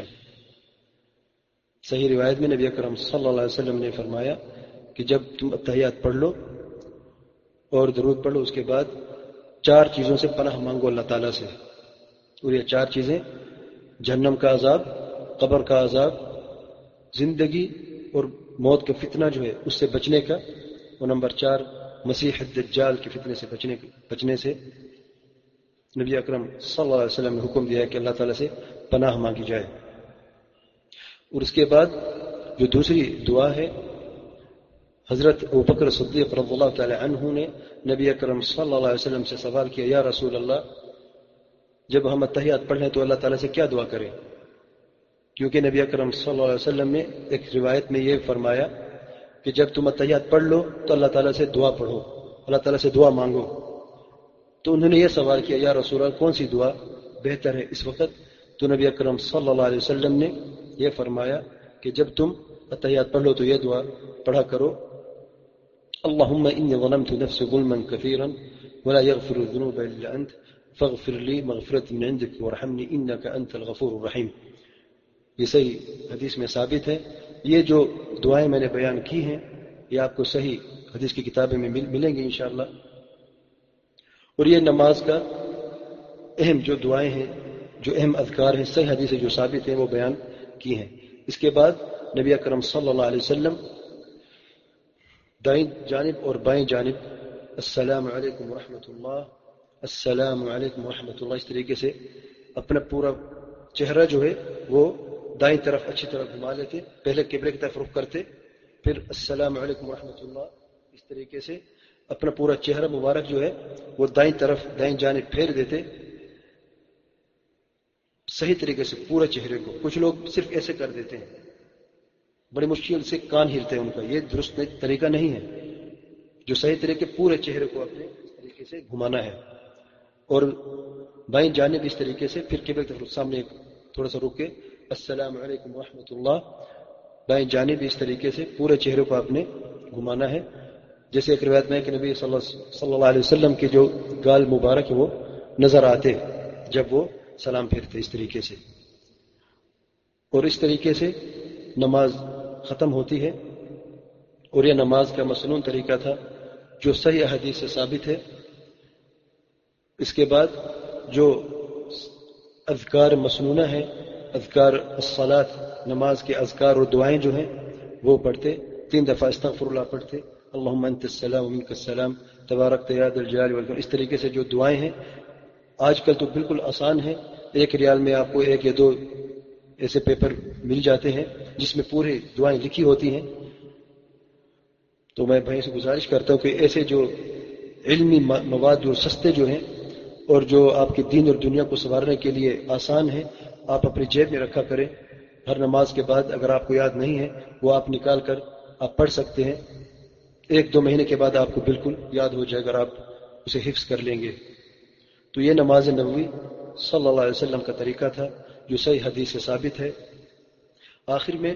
صحیح روایت میں نبی اکرم صلی اللہ علیہ وسلم نے فرمایا کہ جب تم اتحیات پڑھ لو اور درود پڑھ لو اس کے بعد چار چیزوں سے پناہ مانگو اللہ تعالیٰ سے. اور یہ چار چیزیں جہنم کا عذاب، قبر کا عذاب، زندگی اور موت کا فتنہ جو ہے اس سے بچنے کا، اور نمبر چار مسیح الدجال کے فتنے سے بچنے بچنے سے نبی اکرم صلی اللہ علیہ وسلم نے حکم دیا ہے کہ اللہ تعالیٰ سے پناہ مانگی جائے. اور اس کے بعد جو دوسری دعا ہے، حضرت ابوبکر صدیق رضی اللہ تعالی عنہ نے نبی اکرم صلی اللہ علیہ وسلم سے سوال کیا، یا رسول اللہ جب ہم اتحیات پڑھ لیں تو اللہ تعالیٰ سے کیا دعا کریں؟ کیونکہ نبی اکرم صلی اللہ علیہ وسلم نے ایک روایت میں یہ فرمایا کہ جب تم اتحیات پڑھ لو تو اللہ تعالیٰ سے دعا پڑھو، اللہ تعالیٰ سے دعا مانگو. تو انہوں نے یہ سوال کیا، یا رسول اللہ کون سی دعا بہتر ہے اس وقت؟ تو نبی اکرم صلی اللہ علیہ وسلم نے یہ فرمایا کہ جب تم اتحیات پڑھ لو تو یہ دعا پڑھا کرو، اللهم انی ظلمت نفسی ظلما كثيرا ولا يغفر الذنوب الا انت فاغفر لي مغفرة من عندك وارحمني انك انت الغفور الرحیم. یہ صحیح حدیث میں ثابت ہے. یہ جو دعائیں میں نے بیان کی ہیں یہ آپ کو صحیح حدیث کی کتابیں میں ملیں گی انشاءاللہ. اور یہ نماز کا اہم جو دعائیں ہیں، جو اہم اذکار ہیں، صحیح حدیث جو ثابت ہیں وہ بیان کی ہیں. اس کے بعد نبی اکرم صلی اللہ علیہ وسلم دائیں جانب اور بائیں جانب السلام علیکم ورحمۃ اللہ، السلام علیکم ورحمۃ اللہ، اس طریقے سے اپنا پورا چہرہ جو ہے وہ دائیں طرف اچھی طرح گھما لیتے، پہلے قبلے کی طرف رخ کرتے، پھر السلام علیکم ورحمۃ اللہ، اس طریقے سے اپنا پورا چہرہ مبارک جو ہے وہ دائیں طرف دائیں جانب پھیر دیتے صحیح طریقے سے پورے چہرے کو. کچھ لوگ صرف ایسے کر دیتے ہیں، بڑی مشکل سے کان ہلتے ہیں ان کا، یہ درست طریقہ نہیں ہے. جو صحیح طریقے پورے چہرے کو اپنے اس طریقے سے گھمانا ہے، اور بائیں جانب اس طریقے سے پھر قبلہ کی طرف سامنے تھوڑا سا رک کے السلام علیکم ورحمۃ اللہ، بائیں جانب اس طریقے سے پورے چہرے کو آپ نے گھمانا ہے. جیسے ایک روایت میں کہ نبی صلی اللہ صلی اللہ علیہ وسلم کے جو گال مبارک وہ نظر آتے جب وہ سلام پھیرتے اس طریقے سے، اور اس طریقے سے نماز ختم ہوتی ہے. اور یہ نماز کا مسنون طریقہ تھا جو صحیح حدیث سے ثابت ہے. اس کے بعد جو اذکار مسنونہ ہے، اذکار الصلاۃ، نماز کے اذکار اور دعائیں جو ہیں وہ پڑھتے، تین دفعہ استغفر اللہ پڑھتے، اللہم انت السلام ومنک السلام تبارکت یا ذا الجلال والاکرام. اس طریقے سے جو دعائیں ہیں آج کل تو بالکل آسان ہے، ایک ریال میں آپ کو ایک یا دو ایسے پیپر مل جاتے ہیں جس میں پوری دعائیں لکھی ہوتی ہیں. تو میں بھائی سے گزارش کرتا ہوں کہ ایسے جو علمی مواد جو سستے جو ہیں اور جو آپ کے دین اور دنیا کو سنوارنے کے لیے آسان ہیں، آپ اپنی جیب میں رکھا کریں. ہر نماز کے بعد اگر آپ کو یاد نہیں ہے وہ آپ نکال کر آپ پڑھ سکتے ہیں. ایک دو مہینے کے بعد آپ کو بالکل یاد ہو جائے اگر آپ اسے حفظ کر لیں گے. تو یہ نماز نبوی صلی اللہ علیہ وسلم کا طریقہ تھا جو صحیح حدیث سے ثابت ہے. آخر میں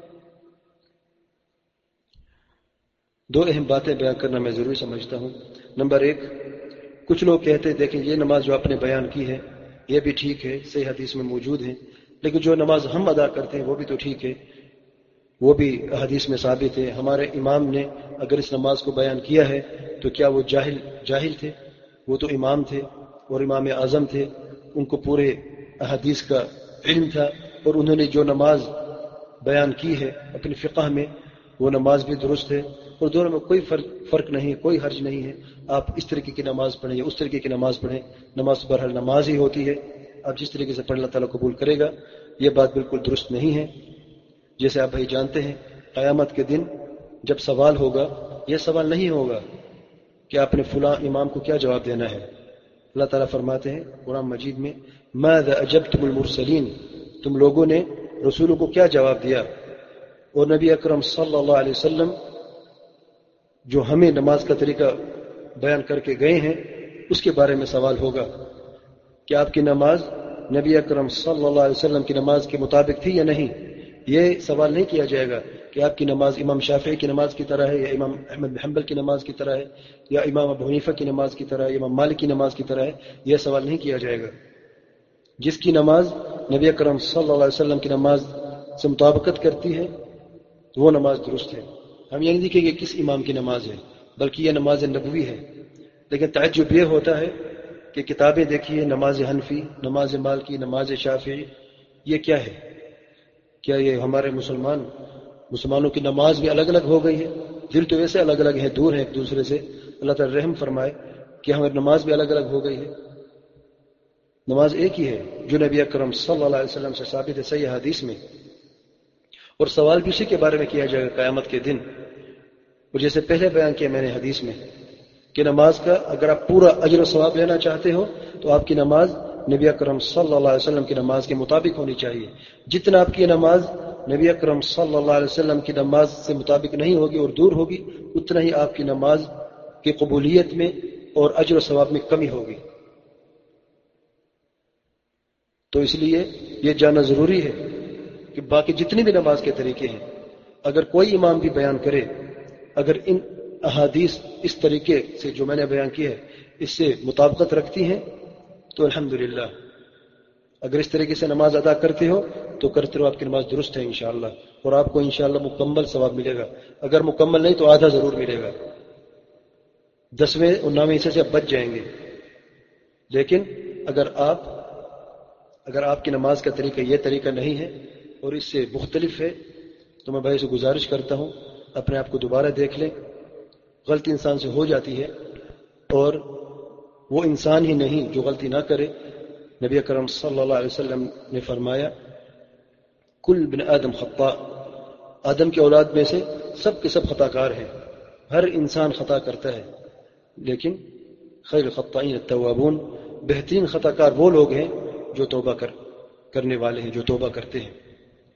دو اہم باتیں بیان کرنا میں ضروری سمجھتا ہوں. نمبر ایک، کچھ لوگ کہتے ہیں دیکھیں یہ نماز جو آپ نے بیان کی ہے یہ بھی ٹھیک ہے، صحیح حدیث میں موجود ہے، لیکن جو نماز ہم ادا کرتے ہیں وہ بھی تو ٹھیک ہے، وہ بھی حدیث میں ثابت ہے. ہمارے امام نے اگر اس نماز کو بیان کیا ہے تو کیا وہ جاہل جاہل تھے؟ وہ تو امام تھے اور امام اعظم تھے، ان کو پورے حدیث کا علم تھا، اور انہوں نے جو نماز بیان کی ہے اپنی فقہ میں وہ نماز بھی درست ہے، اور دونوں میں کوئی فرق فرق نہیں ہے، کوئی حرج نہیں ہے. آپ اس طریقے کی نماز پڑھیں یا اس طریقے کی نماز پڑھیں، نماز بہرحال نماز ہی ہوتی ہے. آپ جس طریقے سے پڑھیں اللہ تعالیٰ قبول کرے گا. یہ بات بالکل درست نہیں ہے. جیسے آپ بھائی جانتے ہیں قیامت کے دن جب سوال ہوگا، یہ سوال نہیں ہوگا کہ آپ نے فلاں امام کو کیا جواب دینا ہے. اللہ تعالیٰ فرماتے ہیں قرآن مجید میں ماذا اجبتم المرسلین، تم لوگوں نے رسولوں کو کیا جواب دیا. اور نبی اکرم صلی اللہ علیہ وسلم جو ہمیں نماز کا طریقہ بیان کر کے گئے ہیں اس کے بارے میں سوال ہوگا کہ آپ کی نماز نبی اکرم صلی اللہ علیہ وسلم کی نماز کے مطابق تھی یا نہیں. یہ سوال نہیں کیا جائے گا کہ آپ کی نماز امام شافعی کی نماز کی طرح ہے یا امام احمد بن حنبل کی نماز کی طرح ہے یا امام ابو حنیفہ کی نماز کی طرح ہے یا امام مالک کی نماز کی طرح ہے. یہ سوال نہیں کیا جائے گا. جس کی نماز نبی اکرم صلی اللہ علیہ وسلم کی نماز سے مطابقت کرتی ہے وہ نماز درست ہے. ہم یہ نہیں دیکھیں گے کس امام کی نماز ہے، بلکہ یہ نماز نبوی ہے. لیکن تعجب یہ ہوتا ہے کہ کتابیں دیکھیے، نماز حنفی، نماز مالکی، نماز شافعی، یہ کیا ہے؟ کیا یہ ہمارے مسلمان مسلمانوں کی نماز بھی الگ الگ ہو گئی ہے؟ دل تو ویسے الگ الگ ہے، دور ہے ایک دوسرے سے. اللہ تعالی رحم فرمائے کہ ہماری نماز بھی الگ الگ ہو گئی ہے. نماز ایک ہی ہے جو نبی اکرم صلی اللہ علیہ وسلم سے ثابت ہے صحیح حدیث میں. اور سوال بھی اسی کے بارے میں کیا جائے گا قیامت کے دن. اور جیسے پہلے بیان کیا میں نے حدیث میں کہ نماز کا اگر آپ پورا اجر و ثواب لینا چاہتے ہو تو آپ کی نماز نبی اکرم صلی اللہ علیہ وسلم کی نماز کے مطابق ہونی چاہیے. جتنا آپ کی نماز نبی اکرم صلی اللہ علیہ وسلم کی نماز سے مطابق نہیں ہوگی اور دور ہوگی، اتنا ہی آپ کی نماز کی قبولیت میں اور اجر و ثواب میں کمی ہوگی. تو اس لیے یہ جاننا ضروری ہے کہ باقی جتنی بھی نماز کے طریقے ہیں اگر کوئی امام بھی بیان کرے، اگر ان احادیث اس طریقے سے جو میں نے بیان کی ہے اس سے مطابقت رکھتی ہیں تو الحمدللہ. اگر اس طریقے سے نماز ادا کرتے ہو تو کرتے رہو، آپ کی نماز درست ہے انشاءاللہ، اور آپ کو انشاءاللہ مکمل ثواب ملے گا. اگر مکمل نہیں تو آدھا ضرور ملے گا، دسویں اور نویں حصے سے آپ بچ جائیں گے. لیکن اگر آپ اگر آپ کی نماز کا طریقہ یہ طریقہ نہیں ہے اور اس سے مختلف ہے تو میں بھائی سے گزارش کرتا ہوں اپنے آپ کو دوبارہ دیکھ لیں. غلطی انسان سے ہو جاتی ہے اور وہ انسان ہی نہیں جو غلطی نہ کرے. نبی اکرم صلی اللہ علیہ وسلم نے فرمایا کل بن آدم خطاء، آدم کی اولاد میں سے سب کے سب خطا کار ہیں. ہر انسان خطا کرتا ہے، لیکن خیر الخطائین التوابون، بہترین خطا کار وہ لوگ ہیں جو توبہ کر کرنے والے ہیں، جو توبہ کرتے ہیں.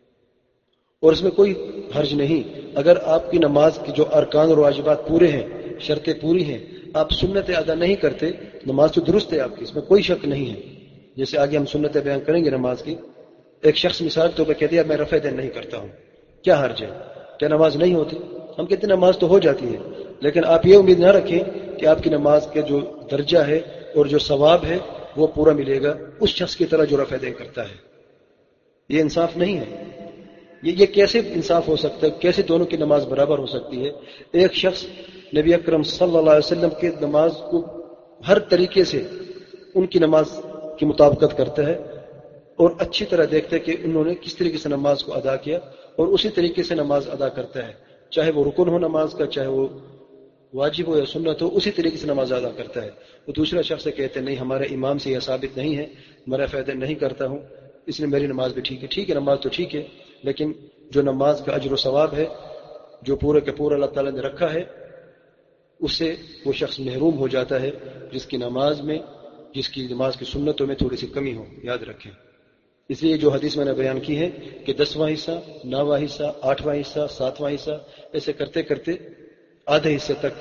اور اس میں کوئی حرج نہیں اگر آپ کی نماز کے جو ارکان اور واجبات پورے ہیں شرطیں پوری ہیں، آپ سنتیں ادا نہیں کرتے، نماز تو درست ہے آپ کی، اس میں کوئی شک نہیں ہے. جیسے آگے ہم سنتیں بیان کریں گے نماز کی. ایک شخص مثال کے طور پہ کہہ دیا میں رفع دین نہیں کرتا ہوں، کیا حرج ہے؟ کیا نماز نہیں ہوتی؟ ہم کہتے ہیں نماز تو ہو جاتی ہے، لیکن آپ یہ امید نہ رکھیں کہ آپ کی نماز کا جو درجہ ہے اور جو ثواب ہے وہ پورا ملے گا اس شخص کی طرح جو رفع دین کرتا ہے. یہ انصاف نہیں ہے. یہ یہ کیسے انصاف ہو سکتا ہے؟ کیسے دونوں کی نماز برابر ہو سکتی ہے؟ ایک شخص نبی اکرم صلی اللہ علیہ وسلم کے نماز کو ہر طریقے سے ان کی نماز کی مطابقت کرتا ہے اور اچھی طرح دیکھتا ہے کہ انہوں نے کس طریقے سے نماز کو ادا کیا اور اسی طریقے سے نماز ادا کرتا ہے، چاہے وہ رکن ہو نماز کا، چاہے وہ واجب ہو یا سنت ہو، اسی طریقے سے نماز ادا کرتا ہے. وہ دوسرا شخص سے کہتے ہیں نہیں ہمارے امام سے یہ ثابت نہیں ہے، میں رفع دین نہیں کرتا ہوں اس لیے میری نماز بھی ٹھیک ہے. ٹھیک ہے نماز تو ٹھیک ہے، لیکن جو نماز کا اجر و ثواب ہے جو پورے کے پورا اللہ تعالیٰ نے رکھا ہے اس سے وہ شخص محروم ہو جاتا ہے جس کی نماز میں جس کی نماز کی سنتوں میں تھوڑی سی کمی ہو. یاد رکھیں. اس لیے جو حدیث میں نے بیان کی ہے کہ دسواں حصہ، نواں حصہ، آٹھواں حصہ، ساتواں حصہ، ایسے کرتے کرتے آدھے حصے تک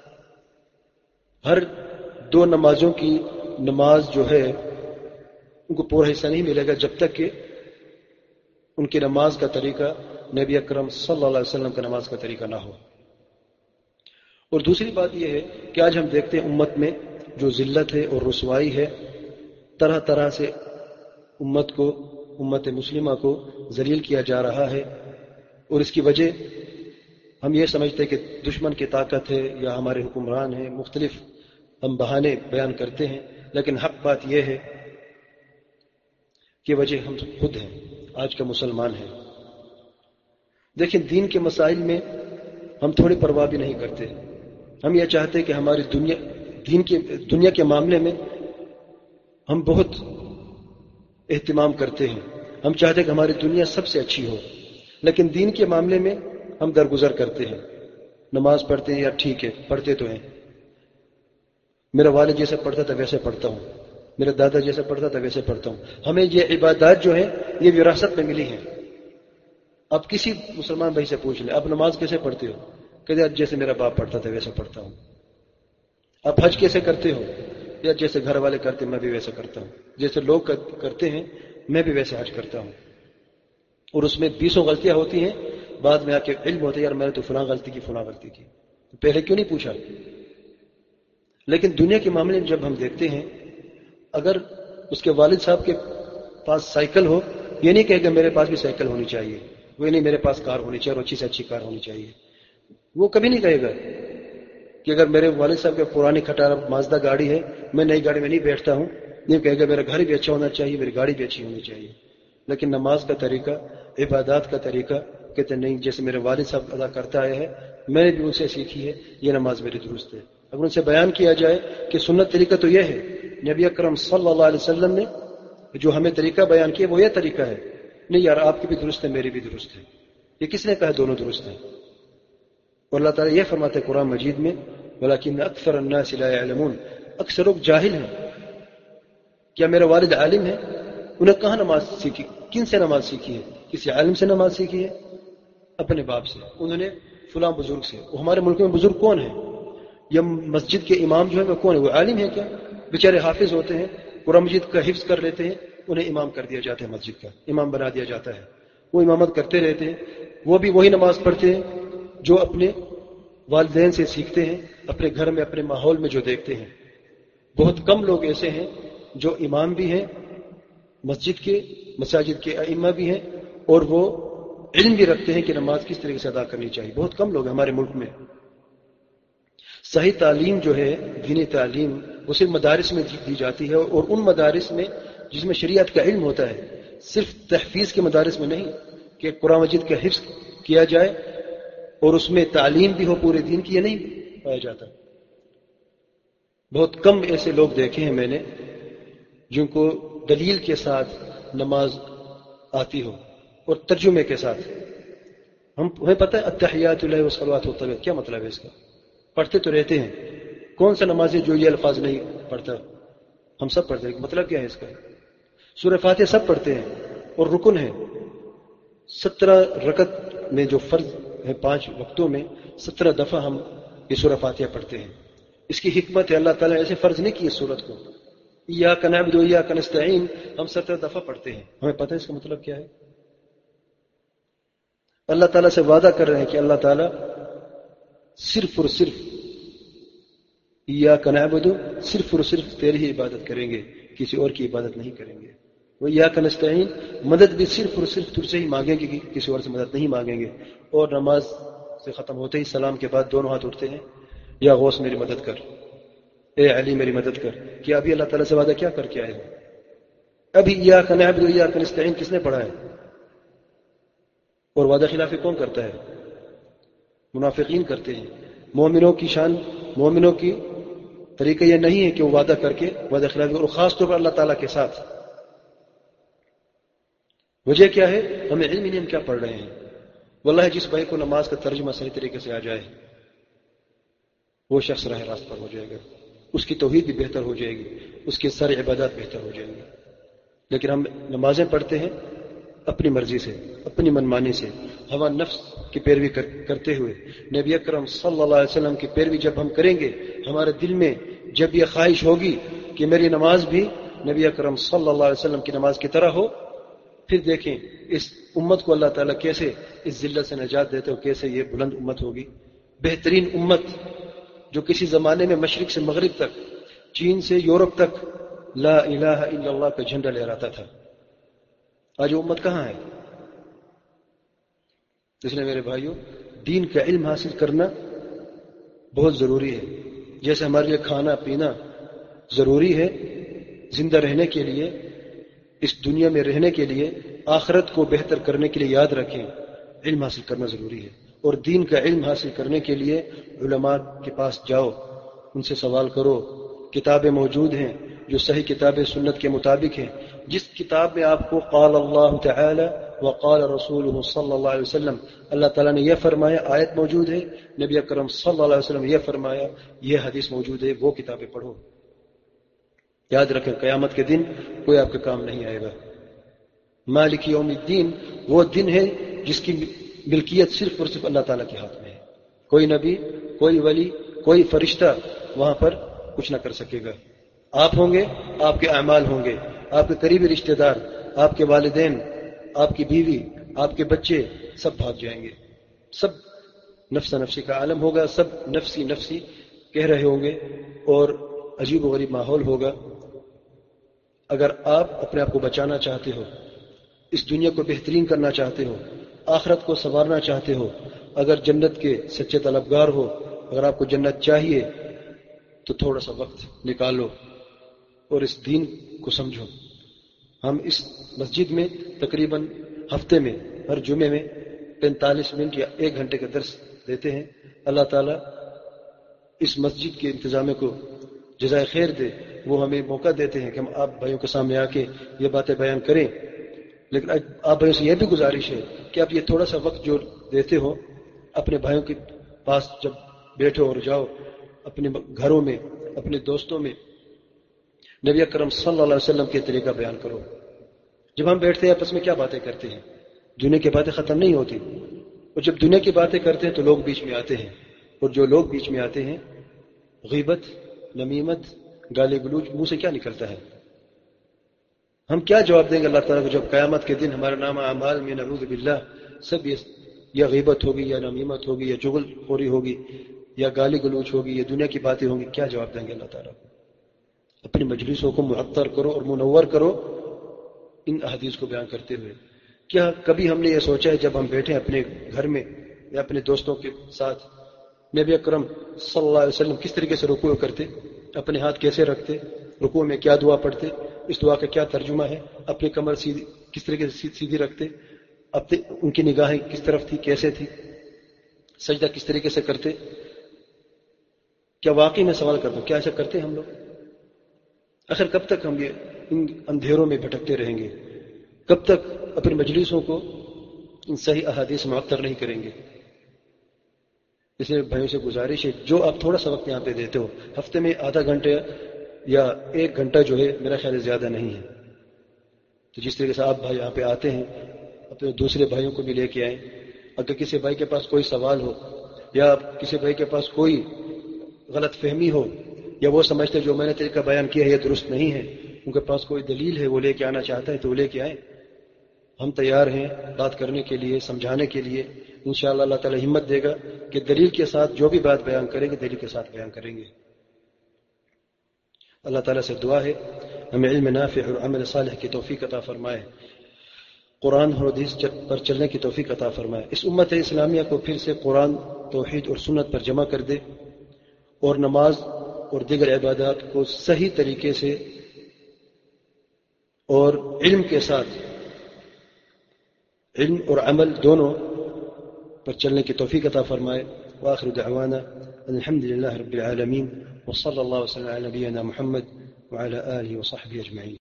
ہر دو نمازوں کی نماز جو ہے ان کو پورا حصہ نہیں ملے گا جب تک کہ ان کی نماز کا طریقہ نبی اکرم صلی اللہ علیہ وسلم کا نماز کا طریقہ نہ ہو. اور دوسری بات یہ ہے کہ آج ہم دیکھتے ہیں امت میں جو ذلت ہے اور رسوائی ہے، طرح طرح سے امت کو امت مسلمہ کو ذلیل کیا جا رہا ہے، اور اس کی وجہ ہم یہ سمجھتے ہیں کہ دشمن کی طاقت ہے یا ہمارے حکمران ہیں، مختلف ہم بہانے بیان کرتے ہیں، لیکن حق بات یہ ہے کہ وجہ ہم خود ہیں، آج کا مسلمان ہے. دیکھیں دین کے مسائل میں ہم تھوڑی پرواہ بھی نہیں کرتے. ہم یہ چاہتے کہ ہماری دنیا دین کے دنیا کے معاملے میں ہم بہت اہتمام کرتے ہیں، ہم چاہتے ہیں کہ ہماری دنیا سب سے اچھی ہو، لیکن دین کے معاملے میں ہم درگزر کرتے ہیں. نماز پڑھتے ہیں یا ٹھیک ہے پڑھتے تو ہیں، میرا والد جیسے پڑھتا تھا ویسے پڑھتا ہوں، میرا دادا جیسے پڑھتا تھا ویسے پڑھتا ہوں. ہمیں یہ عبادات جو ہیں یہ وراثت میں ملی ہیں. اب کسی مسلمان بھائی سے پوچھ لیں آپ نماز کیسے پڑھتے ہو، کہتے ہیں جیسے میرا باپ پڑھتا تھا ویسے پڑھتا ہوں. آپ حج کیسے کرتے ہو، یا جیسے گھر والے کرتے ہیں میں بھی ویسے کرتا ہوں، جیسے لوگ کرتے ہیں میں بھی ویسے حج کرتا ہوں. اور اس میں بیسوں غلطیاں ہوتی ہیں، بعد میں آ کے علم ہوتا ہے یار میں نے تو فلاں غلطی کی فلاں غلطی کی، پہلے کیوں نہیں پوچھا. لیکن دنیا کے معاملے میں جب ہم دیکھتے ہیں اگر اس کے والد صاحب کے پاس سائیکل ہو، یہ نہیں کہے کہ میرے پاس بھی سائیکل ہونی چاہیے، وہ نہیں میرے پاس کار ہونی چاہیے اور اچھی سے اچھی کار ہونی چاہیے. وہ کبھی نہیں کہے گا کہ اگر میرے والد صاحب کے پرانی کھٹارا مازدا گاڑی ہے میں نئی گاڑی میں نہیں بیٹھتا ہوں، یہ کہے گا میرا گھر بھی اچھا ہونا چاہیے، میری گاڑی بھی اچھی ہونی چاہیے. لیکن نماز کا طریقہ، عبادات کا طریقہ کہتے نہیں جیسے میرے والد صاحب ادا کرتا آئے ہیں میں نے بھی ان سے سیکھی ہے، یہ نماز میری درست ہے. اگر ان سے بیان کیا جائے کہ سنت طریقہ تو یہ ہے، نبی اکرم صلی اللہ علیہ وسلم نے جو ہمیں طریقہ بیان کیا وہ یہ طریقہ ہے، نہیں یار آپ کی بھی درست ہے میری بھی درست ہے. یہ کس نے کہا دونوں درست ہیں؟ اور اللہ تعالیٰ یہ فرماتے ہیں قرآن مجید میں ولیکن اکثر الناس لا يعلمون، اکثر لوگ جاہل ہیں. کیا میرے والد عالم ہیں؟ انہیں کہاں نماز سیکھی، کن سے نماز سیکھی ہے؟ کسی عالم سے نماز سیکھی ہے؟ اپنے باپ سے. انہوں نے فلاں بزرگ سے. وہ ہمارے ملک میں بزرگ کون ہیں؟ یا مسجد کے امام جو ہے وہ کون ہے؟ وہ عالم ہے کیا؟ بیچارے حافظ ہوتے ہیں، قرآن مجید کا حفظ کر لیتے ہیں، انہیں امام کر دیا جاتا ہے، مسجد کا امام بنا دیا جاتا ہے، وہ امامت کرتے رہتے ہیں. وہ بھی وہی نماز پڑھتے ہیں جو اپنے والدین سے سیکھتے ہیں، اپنے گھر میں اپنے ماحول میں جو دیکھتے ہیں. بہت کم لوگ ایسے ہیں جو امام بھی ہیں، مسجد کے مساجد کے ائمہ بھی ہیں، اور وہ علم بھی رکھتے ہیں کہ نماز کس طریقے سے ادا کرنی چاہیے. بہت کم لوگ ہیں ہمارے ملک میں. صحیح تعلیم جو ہے دینی تعلیم وہ صرف مدارس میں دی جاتی ہے، اور ان مدارس میں جس میں شریعت کا علم ہوتا ہے، صرف تحفیظ کے مدارس میں نہیں کہ قرآن مجید کا حفظ کیا جائے اور اس میں تعلیم بھی ہو پورے دین کی، یہ نہیں پایا جاتا. بہت کم ایسے لوگ دیکھے ہیں میں نے جن کو دلیل کے ساتھ نماز آتی ہو اور ترجمے کے ساتھ. ہم ہمیں پتہ ہے التحیات للہ والصلوات والطیبات کیا مطلب ہے اس کا، پڑھتے تو رہتے ہیں. کون سا نمازی جو یہ الفاظ نہیں پڑھتا؟ ہم سب پڑھتے ہیں. مطلب کیا ہے اس کا؟ سورہ فاتحہ سب پڑھتے ہیں اور رکن ہے. سترہ رکعت میں جو فرض ہے پانچ وقتوں میں سترہ دفعہ ہم یہ سورہ فاتحہ پڑھتے ہیں. اس کی حکمت ہے, اللہ تعالیٰ نے ایسے فرض نہیں کی اس سورت کو. ایاک نعبد و ایاک نستعین ہم ستر دفعہ پڑھتے ہیں, ہمیں پتہ ہے اس کا مطلب کیا ہے. اللہ تعالیٰ سے وعدہ کر رہے ہیں کہ اللہ تعالیٰ صرف اور صرف ایاک نعبد صرف اور صرف تیری ہی عبادت کریں گے, کسی اور کی عبادت نہیں کریں گے. وہ ایاک نستعین مدد بھی صرف اور صرف تجھ سے ہی مانگیں گے, کسی اور سے مدد نہیں مانگیں گے. اور نماز سے ختم ہوتے ہی سلام کے بعد دونوں ہاتھ اٹھتے ہیں, یا غوث میری مدد کر, اے علی میری مدد کر. کہ ابھی اللہ تعالیٰ سے وعدہ کیا کر کے آئے ہیں؟ ابھی ایاک نعبد و ایاک نستعین کس نے پڑھا ہے؟ اور وعدہ خلافی کون کرتا ہے؟ منافقین کرتے ہیں. مومنوں کی شان, مومنوں کی طریقہ یہ نہیں ہے کہ وہ وعدہ کر کے وعدہ خلافی, اور خاص طور پر اللہ تعالیٰ کے ساتھ. وجہ کیا ہے؟ ہمیں علم نہیں ہم کیا پڑھ رہے ہیں. واللہ جس بھائی کو نماز کا ترجمہ صحیح طریقے سے آ جائے وہ شخص راہ راست پر ہو جائے گا, اس کی توحید بھی بہتر ہو جائے گی, اس کی ساری عبادات بہتر ہو جائیں گی. لیکن ہم نمازیں پڑھتے ہیں اپنی مرضی سے, اپنی منمانی سے, ہوا نفس کی پیروی کرتے ہوئے. نبی اکرم صلی اللہ علیہ وسلم کی پیروی جب ہم کریں گے, ہمارے دل میں جب یہ خواہش ہوگی کہ میری نماز بھی نبی اکرم صلی اللہ علیہ وسلم کی نماز کی طرح ہو, پھر دیکھیں اس امت کو اللہ تعالیٰ کیسے اس ذلت سے نجات دیتے ہو, کیسے یہ بلند امت ہوگی, بہترین امت جو کسی زمانے میں مشرق سے مغرب تک, چین سے یورپ تک لا الہ الا اللہ کا جھنڈا لہراتا تھا. آج وہ امت کہاں ہے؟ اس لیے میرے بھائیوں, دین کا علم حاصل کرنا بہت ضروری ہے. جیسے ہمارے لیے کھانا پینا ضروری ہے زندہ رہنے کے لیے, اس دنیا میں رہنے کے لیے, آخرت کو بہتر کرنے کے لیے یاد رکھیں علم حاصل کرنا ضروری ہے. اور دین کا علم حاصل کرنے کے لیے علماء کے پاس جاؤ, ان سے سوال کرو. کتابیں موجود ہیں جو صحیح کتابیں سنت کے مطابق ہیں. جس کتاب میں آپ کو قال اللہ تعالی وقال رسولہ صلی اللہ علیہ وسلم, اللہ تعالیٰ نے یہ فرمایا, آیت موجود ہے, نبی اکرم صلی اللہ علیہ وسلم یہ فرمایا, یہ حدیث موجود ہے, وہ کتابیں پڑھو. یاد رکھیں قیامت کے دن کوئی آپ کا کام نہیں آئے گا. مالک یوم الدین وہ دن ہے جس کی ملکیت صرف اور صرف اللہ تعالیٰ کے ہاتھ میں ہے. کوئی نبی, کوئی ولی, کوئی فرشتہ وہاں پر کچھ نہ کر سکے گا. آپ ہوں گے, آپ کے اعمال ہوں گے, آپ کے قریبی رشتہ دار, آپ کے والدین, آپ کی بیوی, آپ کے بچے سب بھاگ جائیں گے. سب نفس نفسی کا عالم ہوگا, سب نفسی نفسی کہہ رہے ہوں گے, اور عجیب و غریب ماحول ہوگا. اگر آپ اپنے آپ کو بچانا چاہتے ہو, اس دنیا کو بہترین کرنا چاہتے ہو, آخرت کو سنوارنا چاہتے ہو, اگر جنت کے سچے طلبگار ہو, اگر آپ کو جنت چاہیے تو تھوڑا سا وقت نکالو اور اس دین کو سمجھو. ہم اس مسجد میں تقریباً ہفتے میں ہر جمعے میں پینتالیس منٹ یا ایک گھنٹے کا درس دیتے ہیں. اللہ تعالیٰ اس مسجد کے انتظامیہ کو جزائے خیر دے. وہ ہمیں موقع دیتے ہیں کہ ہم آپ بھائیوں کے سامنے آ کے یہ باتیں بیان کریں. لیکن آپ بھائیوں سے یہ بھی گزارش ہے کہ آپ یہ تھوڑا سا وقت جو دیتے ہو, اپنے بھائیوں کے پاس جب بیٹھو اور جاؤ, اپنے گھروں میں, اپنے دوستوں میں نبی اکرم صلی اللہ علیہ وسلم کے طریقہ بیان کرو. جب ہم بیٹھتے ہیں آپس میں کیا باتیں کرتے ہیں؟ دنیا کی باتیں ختم نہیں ہوتی, اور جب دنیا کی باتیں کرتے ہیں تو لوگ بیچ میں آتے ہیں, اور جو لوگ بیچ میں آتے ہیں, غیبت, نمیمت, گالی گلوچ منہ سے کیا نکلتا ہے؟ ہم کیا جواب دیں گے اللہ تعالیٰ کو جب قیامت کے دن ہمارا نام اعمال میں نعوذ باللہ سب یہ یا غیبت ہوگی, یا نمیمت ہوگی, یا چغل خوری ہوگی, یا گالی گلوچ ہوگی, یا دنیا کی باتیں ہوں گی؟ کیا جواب دیں گے اللہ تعالیٰ کو؟ اپنی مجلسوں کو معطر کرو اور منور کرو ان احادیث کو بیان کرتے ہوئے. کیا کبھی ہم نے یہ سوچا ہے جب ہم بیٹھے اپنے گھر میں یا اپنے دوستوں کے ساتھ, نبی اکرم صلی اللہ علیہ وسلم کس طریقے سے رکوع کرتے, اپنے ہاتھ کیسے رکھتے, رکوع میں کیا دعا پڑھتے, اس دعا کا کیا ترجمہ ہے, اپنی کمر سیدھی کس طریقے سے سیدھی رکھتے, اپنی ان کی نگاہیں کس طرف تھی, کیسے تھی, سجدہ کس طریقے سے کرتے؟ کیا واقعی میں سوال کرتا ہوں, کیا ایسا کرتے ہم لوگ؟ آخر کب تک ہم یہ ان اندھیروں میں بھٹکتے رہیں گے؟ کب تک اپنی مجلسوں کو ان صحیح احادیث معطر نہیں کریں گے؟ اس لیے بھائیوں سے گزارش ہے, جو آپ تھوڑا سا وقت یہاں پہ دیتے ہو, ہفتے میں آدھا گھنٹے یا ایک گھنٹہ جو ہے میرا خیال زیادہ نہیں ہے, تو جس طریقے سے آپ بھائی یہاں پہ آتے ہیں اپنے دوسرے بھائیوں کو بھی لے کے آئیں. اگر کسی بھائی کے پاس کوئی سوال ہو, یا کسی بھائی کے پاس کوئی غلط فہمی ہو یا وہ سمجھتے جو میں نے طریقہ بیان کیا ہے یہ درست نہیں ہے، ان کے پاس کوئی دلیل ہے وہ لے کے آنا چاہتا ہے تو وہ لے کے آئیں، ہم تیار ہیں بات کرنے کے لیے، سمجھانے کے لیے۔ انشاءاللہ اللہ تعالی ہمت دے گا کہ دلیل کے ساتھ جو بھی بات بیان کریں گے دلیل کے ساتھ بیان کریں گے۔ اللہ تعالیٰ سے دعا ہے ہمیں علم نافع اور عمل صالح کی توفیق عطا فرمائے، قرآن اور حدیث پر چلنے کی توفیق عطا فرمائے، اس امت اسلامیہ کو پھر سے قرآن، توحید اور سنت پر جمع کر دے، اور نماز اور دیگر عبادات کو صحیح طریقے سے اور علم کے ساتھ، علم اور عمل دونوں پر چلنے کی توفیق عطا فرمائے۔ وآخر دعوانا الحمد لله رب العالمين وصلى الله وسلم على نبينا محمد وعلى آله وصحبه أجمعين۔